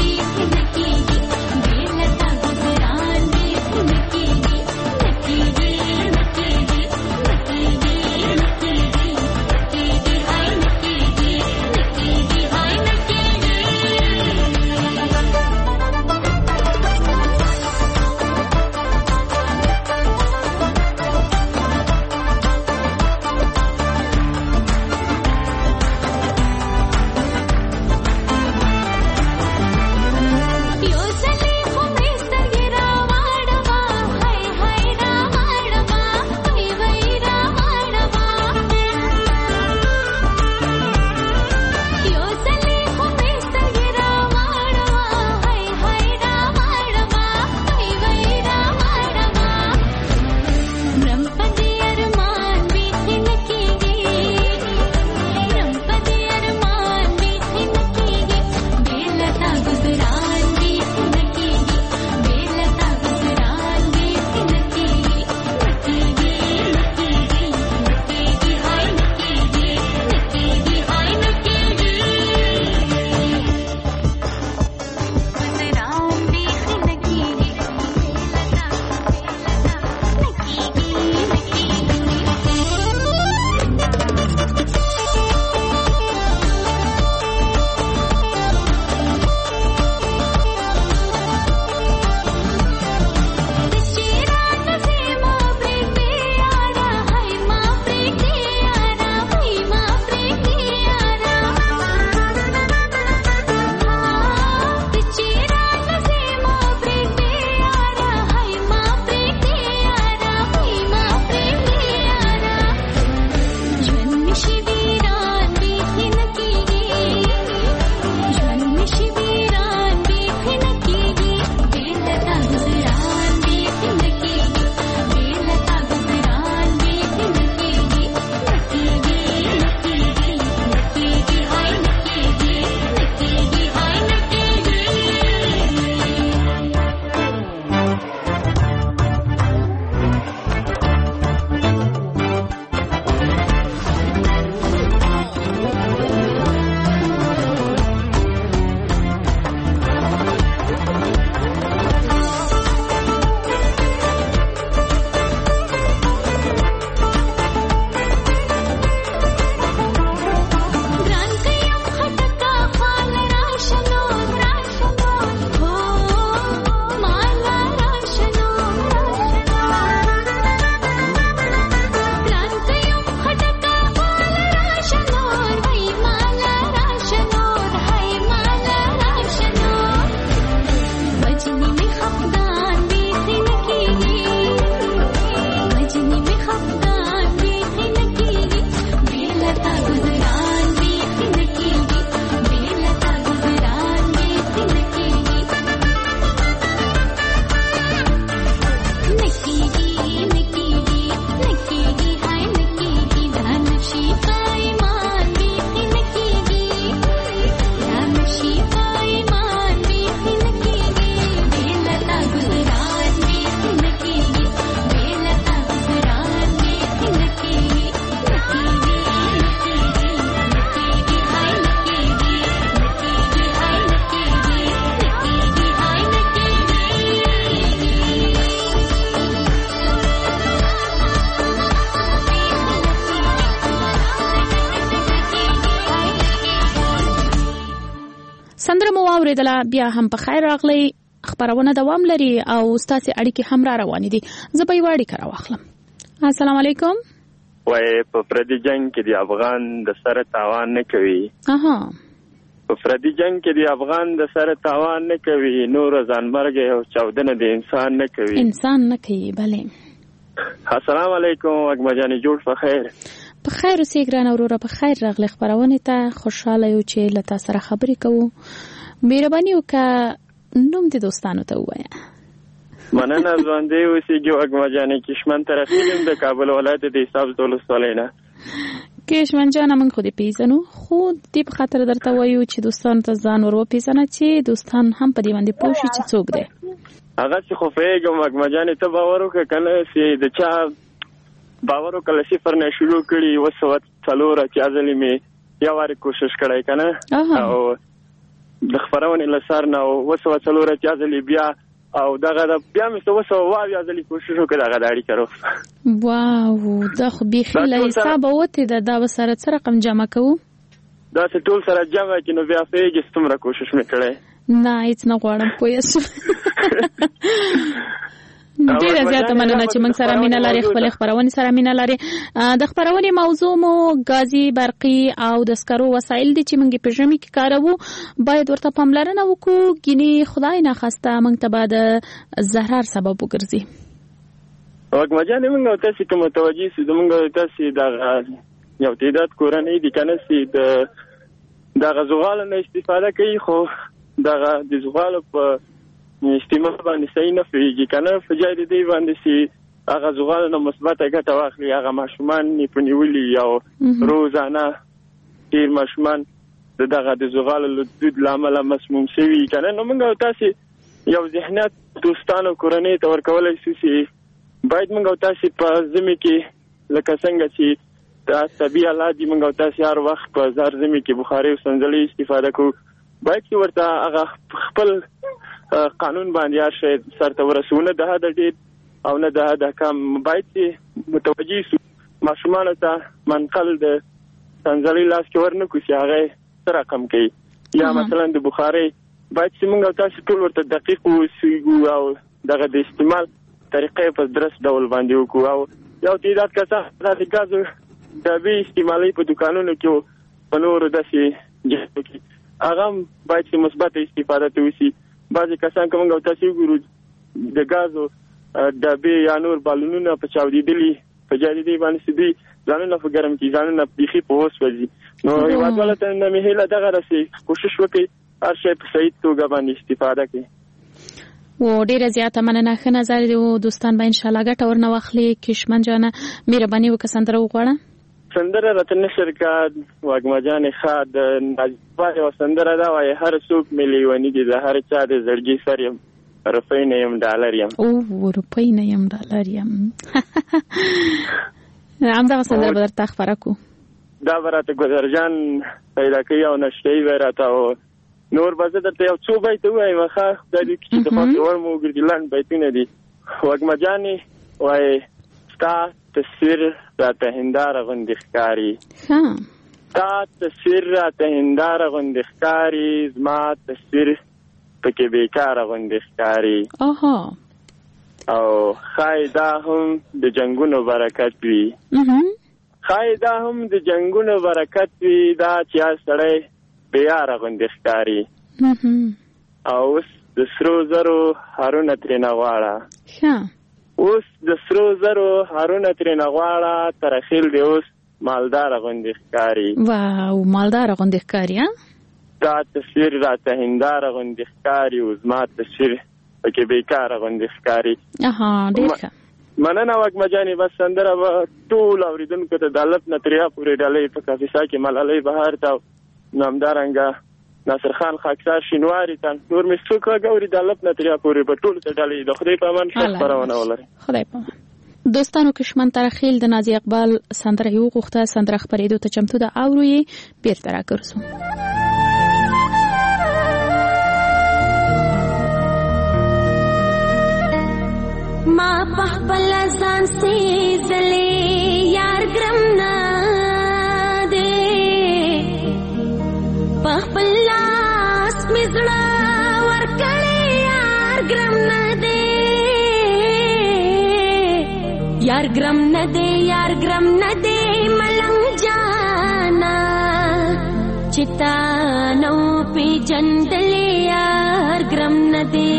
سندره مو اوریدله بیا هم په خیر راغلی خبرونه دوام لري او ستاسو اړیکې هم را روانې دي زه به یو اړیکه راوخلم. السلام علیکم. وای په پردي جنگ کې د افغان د سره تاوان نه کوي. په پردي جنگ کې د افغان د سره تاوان نه کوي، نور ځان مرګ او چاودنه د انسان نه کوي. انسان نه کوي. بله. السلام علیکم اګمجانی، جوړ په خیر. په خیر اوسې ګران وروره، په خیر راغلی خبرونه ته. خوشاله یو چې له تاسو سره خبرې کوو. مهرباني وکړه نوم دې دوستانو ته ووایه. مننه. ژوندی اوسېږي اګمجانی، کشمن طرفیم د کابل ولایت د حساب ولسوالۍ نه. کشمن جانه موږ خو دې پیژنو، خو دې په خاطر درته وایو چې دوستانو ته ځان ور وپېژنه چې دوستان هم په دې باندې پوه شي چې څوک دی. هغه چې خو پوهېږم اګمجانې، ته باور وکړه که نه چې د چا باور وکړه له صفر نه شروع کړي 204 اتیا ځلې مې یا وارې کوشش کړی که نه، او د خپرونې له سر نه 204 اتیا ځلې بیا او دغه د بیا مې 200 ځلې کوشش وکړ دغه د اړیکه روغ. واو دا خو بیخي له حسابه وتې ده. دا به سره څه رقم جمع کوو؟ داسې ټول سره جمع کړي نو بیا پوهېږي څومره کوشش مې کړی. نه هېڅ نه غواړم پوه شو. ډیره زیاته مننه چې موږ سره مینه لري، خپل خبرونه سره مینه لري. د خبرونه موضوع مو غازي برقي او د سکرو وسایل دي چې موږ په ژمي کې کاروو، باید ورته پاملرنه وکړو، ګینه خدای نه خواسته موږ ته به د ضرر سبب وګرځي. وګمجانې موږ تاسو کوم متوجي سي موږ تاسو د یو تعداد کورنۍ دي کنه سي د غزوغال نه استفاده کوي، خو د زغال په استعمال باندې صحیح نه فریږي کنه، په ځای د دې باندې سي هغه زغال نو مثبته ګټه واخلي. هغه ماشومان په نیولي او روزانه ډیر ماشومان دغه د زغال له دود لامل مسموم شوي کنه. نو موږ تاسو یو ذهنیت دوستانو کورنۍ ته ورکولای شو چې باید موږ تاسو په زمي کې لکه څنګه چې د طبي آلات دي موږ تاسو هر وخت په زار زمي کې بخاري او سنځلې استفاده کوو، باید چې ورته هغه خپل قانون باندې یا شاید سرته ورسونه د هدا ډیر او نه د هدا کم، باید چې متوجي شو ماشومان ته منقل د سنځلې لاس کې ورنکو چې هغه سره کم کوي، یا مثلا د بخاري باید چې موږ تاسو ټول ورته دقیق اوسو او دغه د استعمال طریقې په درست ډول باندې وکړو. او یو تعداد کسان د غاز د بي استعمالي په دکانونو کې په نورو داسې جهو کې هغه باید چې مثبت استفاده وشي. بعضی کسان کوم او تاسو ګورو د غازو د بي یا نور بالونونه په چاودېدلي په جاري دی باندې سدي ځانونه په ګرم کې ځانونه بيخي په اوس وځي. نو یو ډول ته نه مهله دغه راسي کوشش وکړي هر شی په صحیح توګه باندې استفاده کړي. و ډیره زیاته مننه. ښه نظر دی دوستان به ان شاء الله ګټه ورنه واخلي. کشمن جانه مهرباني وکړه سندره وغواړه. سندره راته نشر کا واګمجان خاد ناجبه او سندره دا وای هر څوک مليونی دي، د هر چا د زړګي سر یم، روپۍ نه یم ډالر یم. او روپۍ نه یم ډالر یم. همدا سندره به درته خبره کو. دا برته ګذرجان پیدا کوي او نشته ورته او نور به درته یو څو بیت وای واخه د دې کې د خاطر مو ګرځلان بیتونه دي. واګمجان وای ستا تصویر راته هنداره غوندې ښکاري، ستا تصویر راته هنداره غوندې ښکاري، زما تصویر پکې بیکاره غوندې ښکاري. او ښایي دا هم د جنګونو برکت وي، ښایي دا هم د جنګونو برکت وي، دا چې سړی بیاره غوندې ښکاري. او اوس د سرو زرو هارونه ترېنه غواړه، اوس د سرو زرو هارونه ترېنه غواړه، تر خیل دی اوس مالداره غوندې ښکاري. واو مالداره غوندې ښکاري. دا تصویر راته هنداره غوندې ښکاري او زما تصویر پکې بیکاره غوندې ښکاري. ډېر ښه مننه واګمجانې. بس سندره به ټول اورېدونکو ته د الف نه تریا پورې ډالۍ په کاپیسا کې ملالۍ بهار ته نو همدارنګه ناصر خان خاکسار شینواری ته نور مې څوک راګوري د الف نه تریا پورې به ټول ته ډالۍ. د خدای په امان ښه خپرونه ولري. خدای په امان. دوستانو کشمن ترخیل د نازي اقبال سندره یو غوښته سندره خبرېدو ته چمتو د اورو یې بیرته راګرځو. ما پخپل ځان سي زلي یار ګرم نه دي، پخپل لاس مزړه ورکړې یار ګرم نه دی یار ګرم نه دی یار ګرم نه دی ملنګ جانا چتا نو پی جندلې یار ګرم نه دی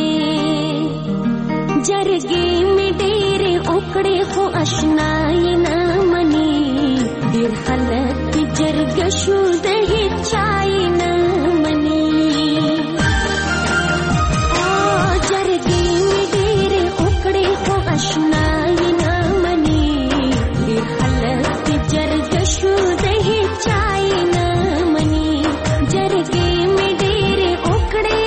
جرګې می ډېرې وکړې خو اشنای نه مني ډېر خلک جرګ شو د هیچای نه مني جرګې می ډېرې وکړې خو اشنای نه مني ډېر خلک جرګ شو د هیچای نه مني جرګې می ډېرې وکړې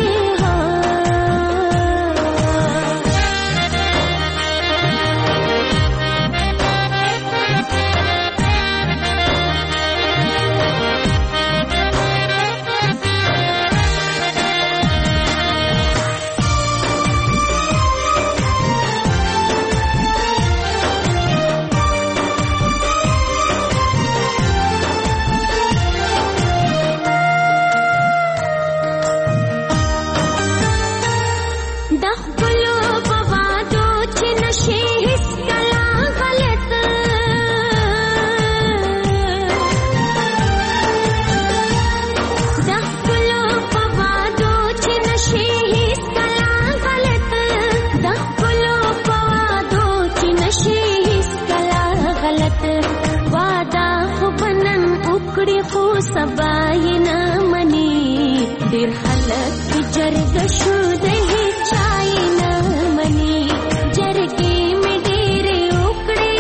سبای نه مني ډېر خلک جرګ شو د هیچای نه مني جرګې مې ډېرې وکړې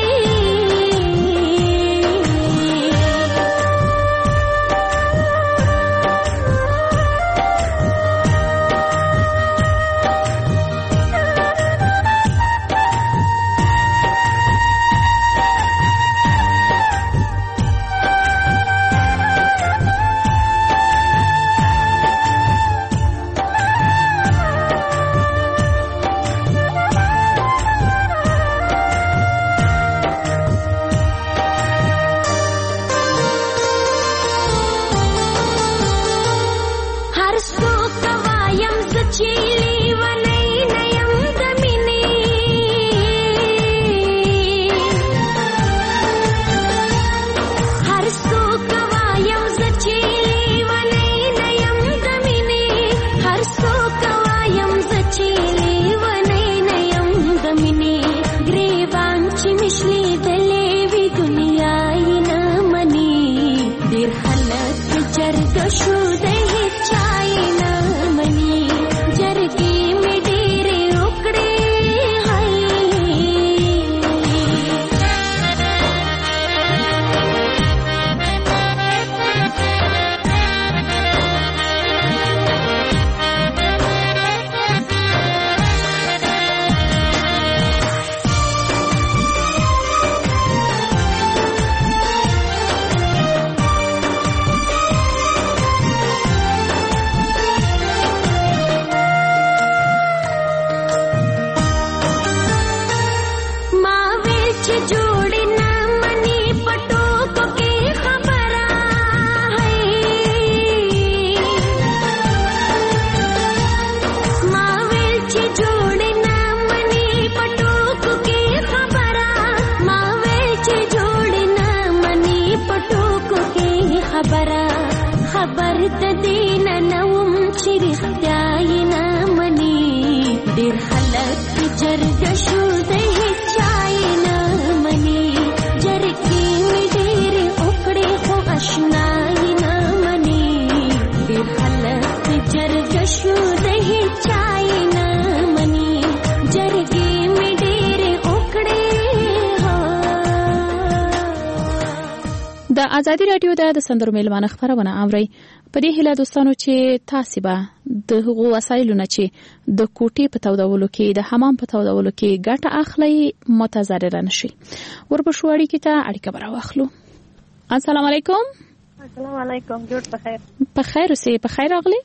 د ازادي رادیو د سندرو میلمانه خبرونه اوري په دې هیله دوستانو چې تاسو به د هغو وسایلو نه چې د کوټې په تودولو کې د حمام په تودولو کې ګټه اخلي متضرر نشي ورپښوړی کې ته اړیکه براوخلو. السلام علیکم. السلام علیکم. جوړ په خیر. په خیر اوسې. په خیر راغلی.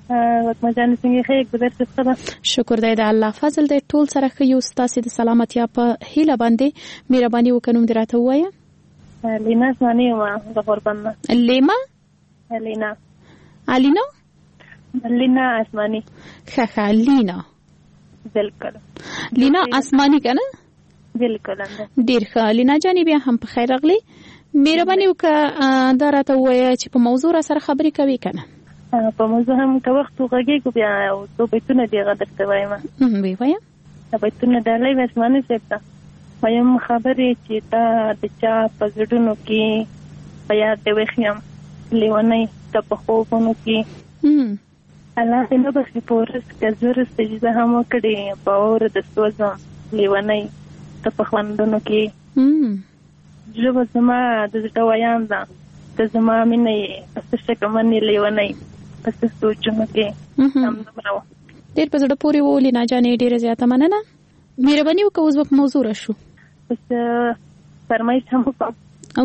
وکمه جان څنګه خیر ګذر څه شکر دی د الله فضل دی ټول سره خو یو ستاسو د سلامتیا په هیله باندې مهرباني وکړم دراته وایا. لینا اسمانی ما د قربان لیما لینا الینا لینا آسمانی. ښه لینا بالکل لینا آسمانی کنه بالکل ډیر ښه لینا جانې بیا هم په خیر راغلی. مهرباني وکړه دا راته ووایه چې په موضوع را سره خبرې کوي کنه. په موضوع هم که وخت وغږېږو بیا څو بیتونه دي هغه درته وایم. ویې وایه. بیتونه ډالۍ آسماني صاحب ته وایم خبرې چې تا د چا په زړونو کې په یاد دې وښیم لیونۍ ته په خوبونو کې الله دې نه بخښي په ورځ که زر سجده هم وکړې په اور د سوځم لیونۍ ته په خوندونو کې ژبه زما د زړه ویان ده ته زما مینه یې په څه شکه منې لیونۍ په څه سوچونو کې همدومره وه. ډېر په زړه پورې و لینا جانې ډېره زیاته مننه. مهرباني وکړه اوس به په موضوع راشو. بس فرمایش هم وکړم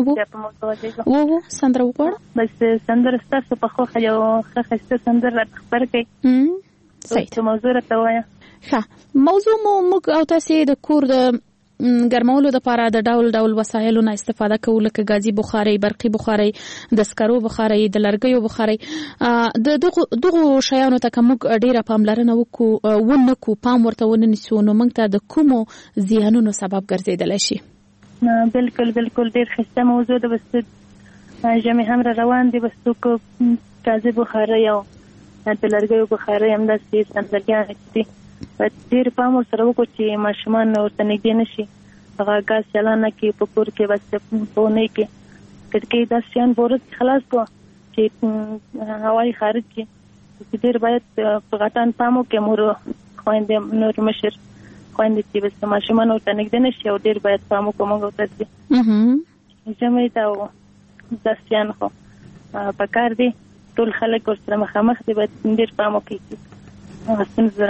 و سندره وغواړه. بس سندره ستاسو په خوښه یو ښه ښایسته سندره راته خبر کړئ. صحیح څه موضوع راته ووایه. ښه موضوع مو موږ او تاسې د کور د ګرمولو دپاره د ډول ډول وسایلو نه استفاده کوو لکه ګازي بخارۍ، برقي بخارۍ، د سکرو بخارۍ، د لرګیو بخارۍ. د دغو شیانو ته که موږ ډېره پاملرنه ونه کړو پام ورته ونه نیسو نو موږ ته د کومو زیانونو سبب ګرځېدلی شي؟ بالکل بالکل ډېر ښایسته موضوع ده. بس ژمی هم را روان دي. بس څوک ګازي بخارۍ او د لرګیو بخارۍ همداسې صندلیانې چې دي باید ډېر پام ورسره وکړو چې ماشومان ورته نږدې نه شي. هغه ګاز چالانه کړي په کور کې بس په اونۍ کې کړکۍ داسې شیان په ورځ کې خلاص کړو چې هوا یې خارج کړي. ډېر باید په غټان پام وکړي مور خویندې نور مشر خویندې چې بس ماشومان ورته نږدې نه شي او ډېر باید پام وکړو موږ ورته ژمی ته داسې شیان خو پکار دي. ټول خلک ورسره مخامخ دي باید ډېر پام وکړي ډیره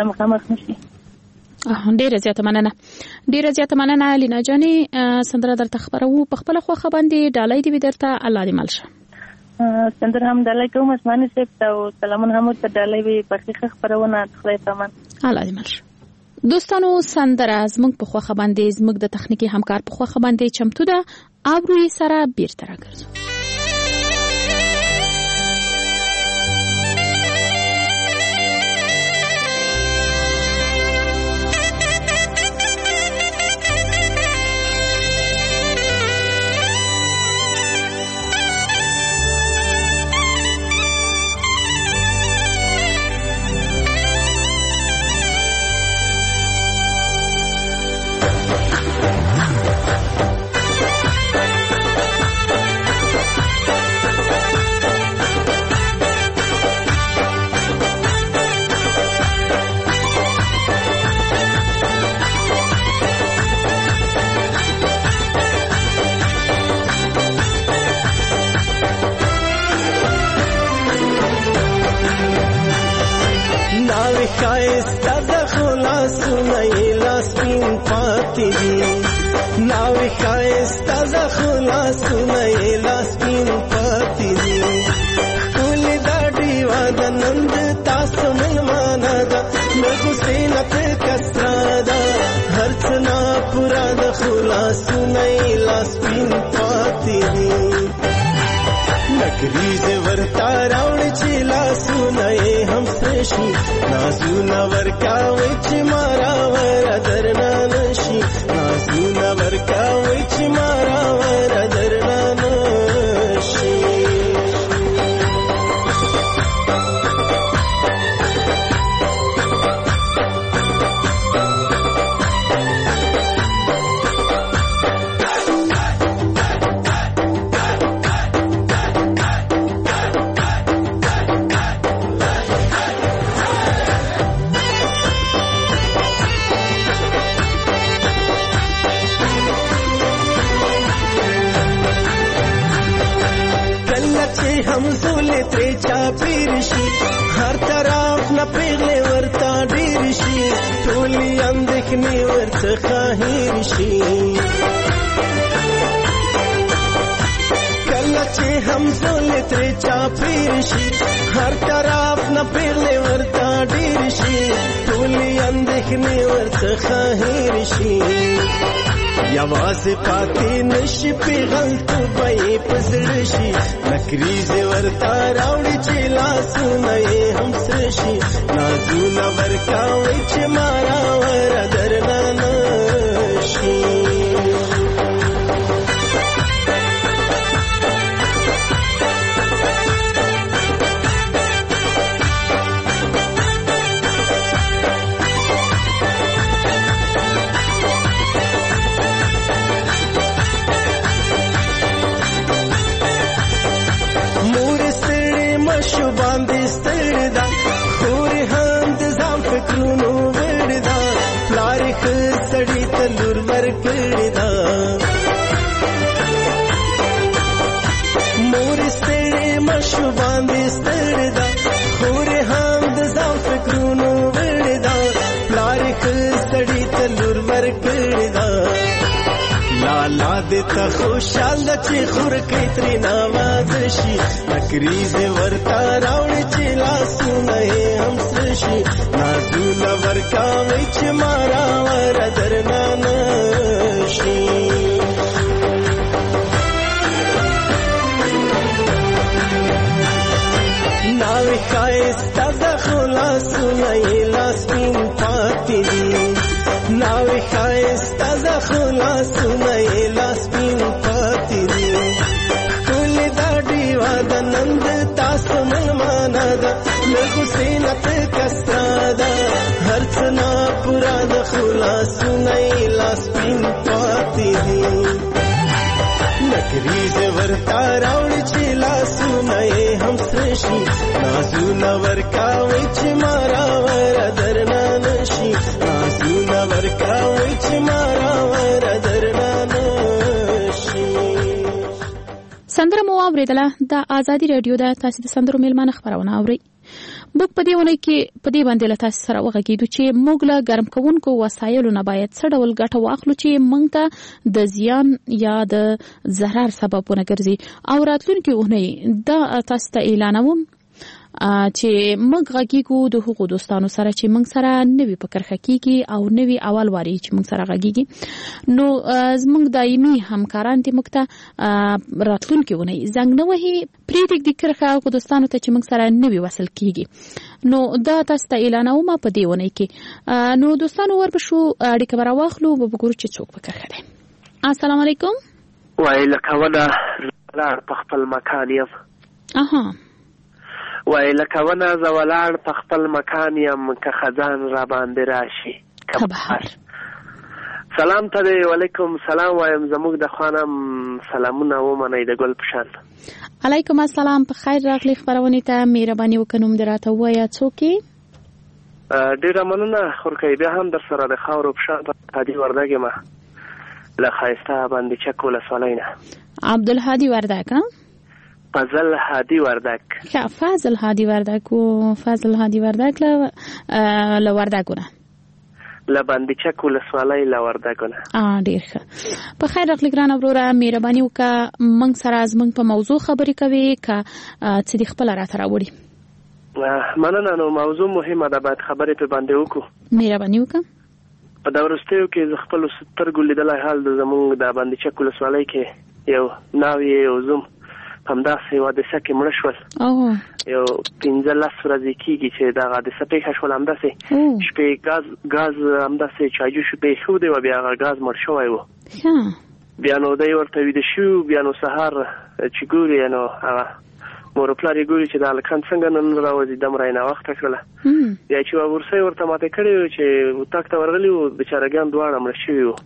زیاته مننه. ډیره زیاته مننه لینا جانې. سندره درته خبرو په خپله خوښه باندې ډالۍ دې وي درته. الله دې مل شه. سندره هم ډالۍ کوم آسماني صاحب ته او سلامونه هم ورته ډالۍ وي. په ښه خپرونه خدای په امان. الله دې مل شه. دوستانو سندره زموږ په خوښه باندې زموږ د تخنیکي همکار په خوښه باندې چمتو ده. ابرو یې سره بیرته راګرځو. یوازې پاتې نشي پیغل تو به پسړ شي نکریز ورته راوړي چې لاسونه یې هم سر ورکاوي چې مارا ور درنا نشي باندې ستړی دا خوري هم د ځان فکرونو وړی دا پلارې ښه سړي ته لور ورکړې دا مورې ستړی مشو باندې ستړی دا خوري هم د ځان فکرونو وړی دا پلارې ښه سړي ته لور ورکړې دا لالا دې ته خوشاله چې خور کې ترې ناواز شي نکریز ورتا راوړي چې لاسونه یې هم سره شي نازونه ورکاوي چې مارا ور درنا نشي ناوې ښایسته د خلاصونه یې لاس پین پاتې دي ناوې ښایسته د خلاصونه یې لاس پین پاتې دي ښکلې دا ډیوه د نن د تاسو مېلمانه ده له غوسې نه تکه ستا ده هر څه ناپوره د خلاصونه یې لاس پین پاتې دي نکریزې ورته راوړي چې لاسونه یې هم سره شي نازونه ورکاوي چې مارا ور درنا نشي نازونه ورکاوي چې مارا ور درنا نشي. سندره مو اوریدله د آزادي رادیو د تاسو د سندرو میلمانه خبرونه اوري. موږ په دې ونه کې په دې باندې له تاسو سره وغږیدو چې موږ له ګرم کوونکو وسایلو نه باید څه ډول ګټه واخلو چې موږ ته د زیان یا د ضرر سبب ونه ګرځي او راتلونکي اونۍ دا تاسو ته اعلانوم چې موږ غږیږو د هغو دوستانو سره چې موږ سره نوي په کرخه کېږي او نوي اول واري چې موږ سره غږیږي نو زموږ دایمي همکاران دي موږ ته راتلونکي اونۍ زنګ نه وهي پرېږدي د کرخه هغو دوستانو ته چې موږ سره نوي وصل کېږي نو دا تاسو ته اعلانوم په دې اونۍ کې نو دوستانو ورپسې اړیکه به راواخلو به وګورو چې څوک په کرخه دی. السلام علیکم. وای لکه ونه لاړ په خپل مکان یم وای لکه ونه زه ولاړ په خپل مکان یم که خزان را باندې راشي که بهار سلام ته دی وعلیکم سلام وایم زموږ د خوانم سلامونه ومنئ د ګل په شان. علیکم السلام په خیر راغلی خپرونې ته مهرباني وکړه نوم دې راته ووایه څوک یې؟ ډېره مننه خورکۍ بیا هم در سره د خاورو په شان هادي وردګ یم له ښایسته باندې چک ولسوالۍ نه. عبدالهادي وردګ فضل هادي وردګ فاضل هادي وردګ فاضل هادي وردګ له وردګونه له باندې چک ولسوالۍ له وردګونه ډېر ښه په خیر راغلی ګرانه وروره مهرباني وکړه موږ سره زموږ په موضوع خبرې کوې که څه دې خپله راته راوړي؟ مننه نو موضوع مهمه ده باید خبرې پرې باندې وکړو. مهرباني وکړه. په دا وروستیو کې زه خپلو سترګو لیدلی حال د زموږ د باندې چک ولسوالۍ کې یو ناوې یو زوم همداسې یو حادثه کې مړه شول یو 15 ورځې کېږي چې دغه حادثه پېښه شول همداسې شپې ګاز همداسې چایجو شپې ښودی وه بیا هغه ګاز مړ شوی و بیا نو دی ورته ویده شو بیا نو سهار چې ګوري نو هغه مور پلار یې ګوري چې دا هلکان څنګه نن راوځي دومره یې ناوخته کړله بیا چې ورسۍ ورته ماتې کړې وو چې اتاق ته ورغلي وو بېچارهګان دواړه مړه شوي وو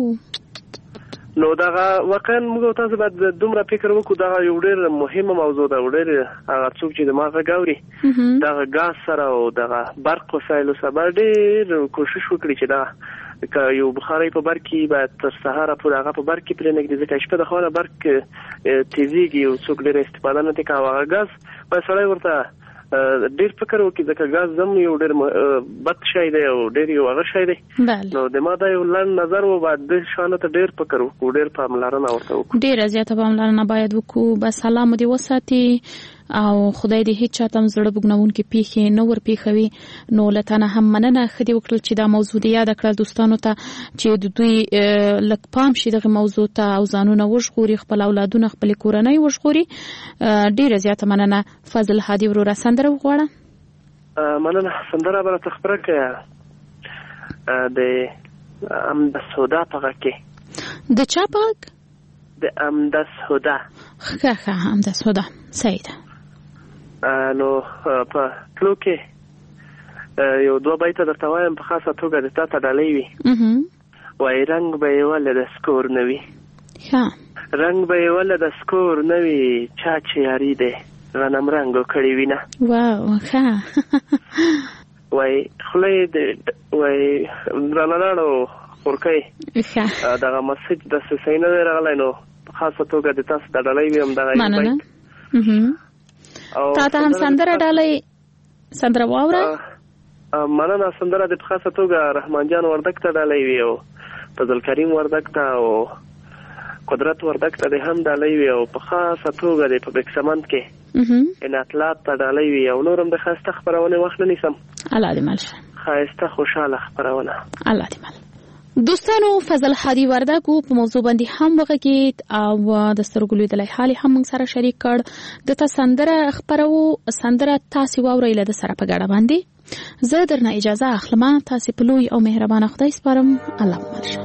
نو دغه واقعا موږ تاسو باید دومره فکر وکړو دغه یو ډېر مهمه موضوع ده ډېر هغه څوک چې دماغ غږ اوري دغه ګاز سره او دغه برق وسایلو سره ډېر کوشش وکړي چې دغه که یو بخارۍ په برق کې باید تر سهاره پورې هغه په برق کې پرېنږدي ځکه شپه د خوا نه برق تیزېږي او څوک ډېره استفاده نه کوي او هغه ګاز باید سړی ورته ډېر فکر وکړي ځکه ګاز هم یو ډېر بد شی دی او ډېر یو هغه شی دی نو د ما دا یو لنډ نظر و باید دې شیانو ته ډېر فکر وکړو ډېر پاملرنه ورته وکړو ډېره زیاته پاملرنه باید وکړو بس الله مو دې وساتي او خدای دې هیڅ چاته هم زړه بوږنونکې پیښې نه ورپېښوي نو له تا نه هم مننه ښه دې وکړل چې دا موضوع دې یاده کړل دوستانو ته چې د دوی لږ پام شي دغې موضوع ته او ځانونه وژغوري خپل اولادونه خپلې کورنۍ وژغوري ډېره زیاته مننه فضل هادي وروره سندره وغواړه. مننه. سندره به راته خپره کړه د امدس هدا په غږ کې. د چا په غږ؟ د امدس هدا. ښه امدس هدا صحیح ده. نو په تلو کې یو 2 بیته درته وایم په خاصه توګه د تا ته ډالۍ وي. وای رنګ به یې ولې د سکور نه وي، رنګ به یې ولې د سکور نه وي، چا چې یاري دی غنم رنګو کړې وینه. واو ښه. وای خوله یې وای درانه لاړو خورکۍ دغه مسج د صحیح نه دی راغلی، نو په خاصه توګه د تاسو د ډالۍ وي هم دغه مننه. تا ته هم سندره ډالۍ سندره واوره؟ مننه. سندره د په خاصه توګه رحمان جان وردک ته ډالۍ وي او فضل کریم وردک ته او قدرت وردک ته هم ډالۍ وي او په خاصه توګه د په بکسمند کې اناطلات ته ډالۍ وي او نور هم د ښایسته خپرونې وخت نه نیسم. الله دې مل شه. ښایسته خوشحاله خپرونه. الله دې مل. دوستانو فضل هادي وردګو په موضوع باندې هم وغږید او د سترګو لیدلای حال هم موږ سره شریک کړ. د سندره خپرو سندره تاسو واورئ له سره په ګډه باندې. زه درنه اجازه اخلم. تاسو په لوی او مهربانه خدای سپارم. الله مو مرشه.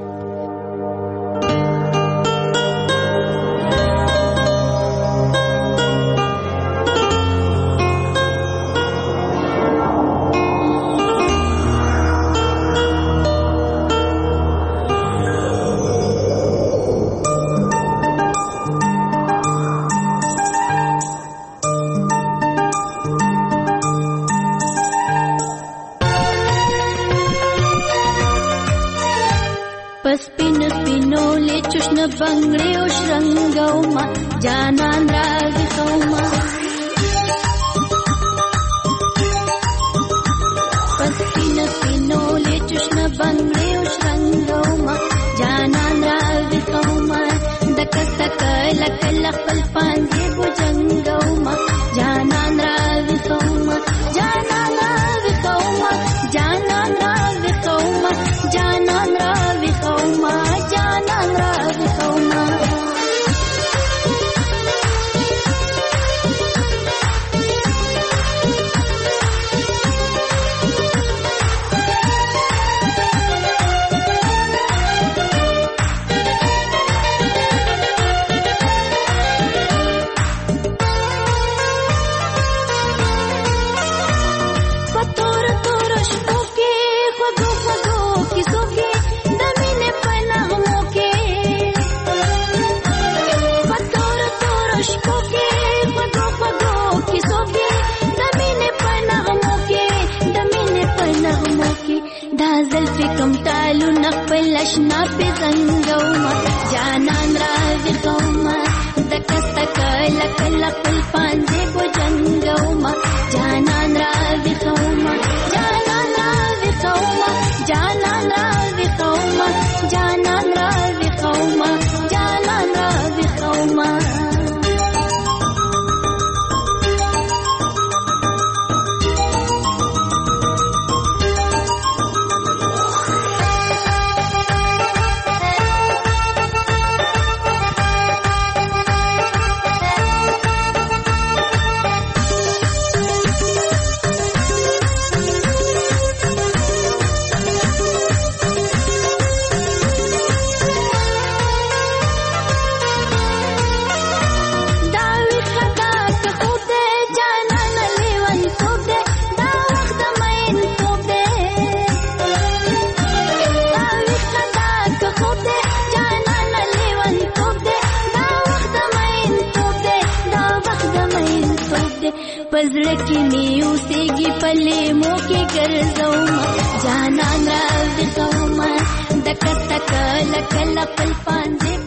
بنگړې او شرنګوما جانان راځي کوما پسینه پینو له چشم بنگړې او شرنګوما جانان راځي کوما دکتک لکل خپل پانځي بوجنګوما جانان راځي کوما جانان راځي کوما جانان راځي کوما جانان راځي کوما جانان راځي کوما کم تالو نخپل اشنا پی زنگوما جانان راوی قوما دکستک لکل پل پانزی بو جنگوما جانان راوی قوما جانان راوی قوما جانان راوی قوما جانان راوی قوما جانان راوی قوما पजरकी में उसेगी पले मोके कर जाऊँ जानना राज कहूँ मैं दक्कत तक लकल पल पांजे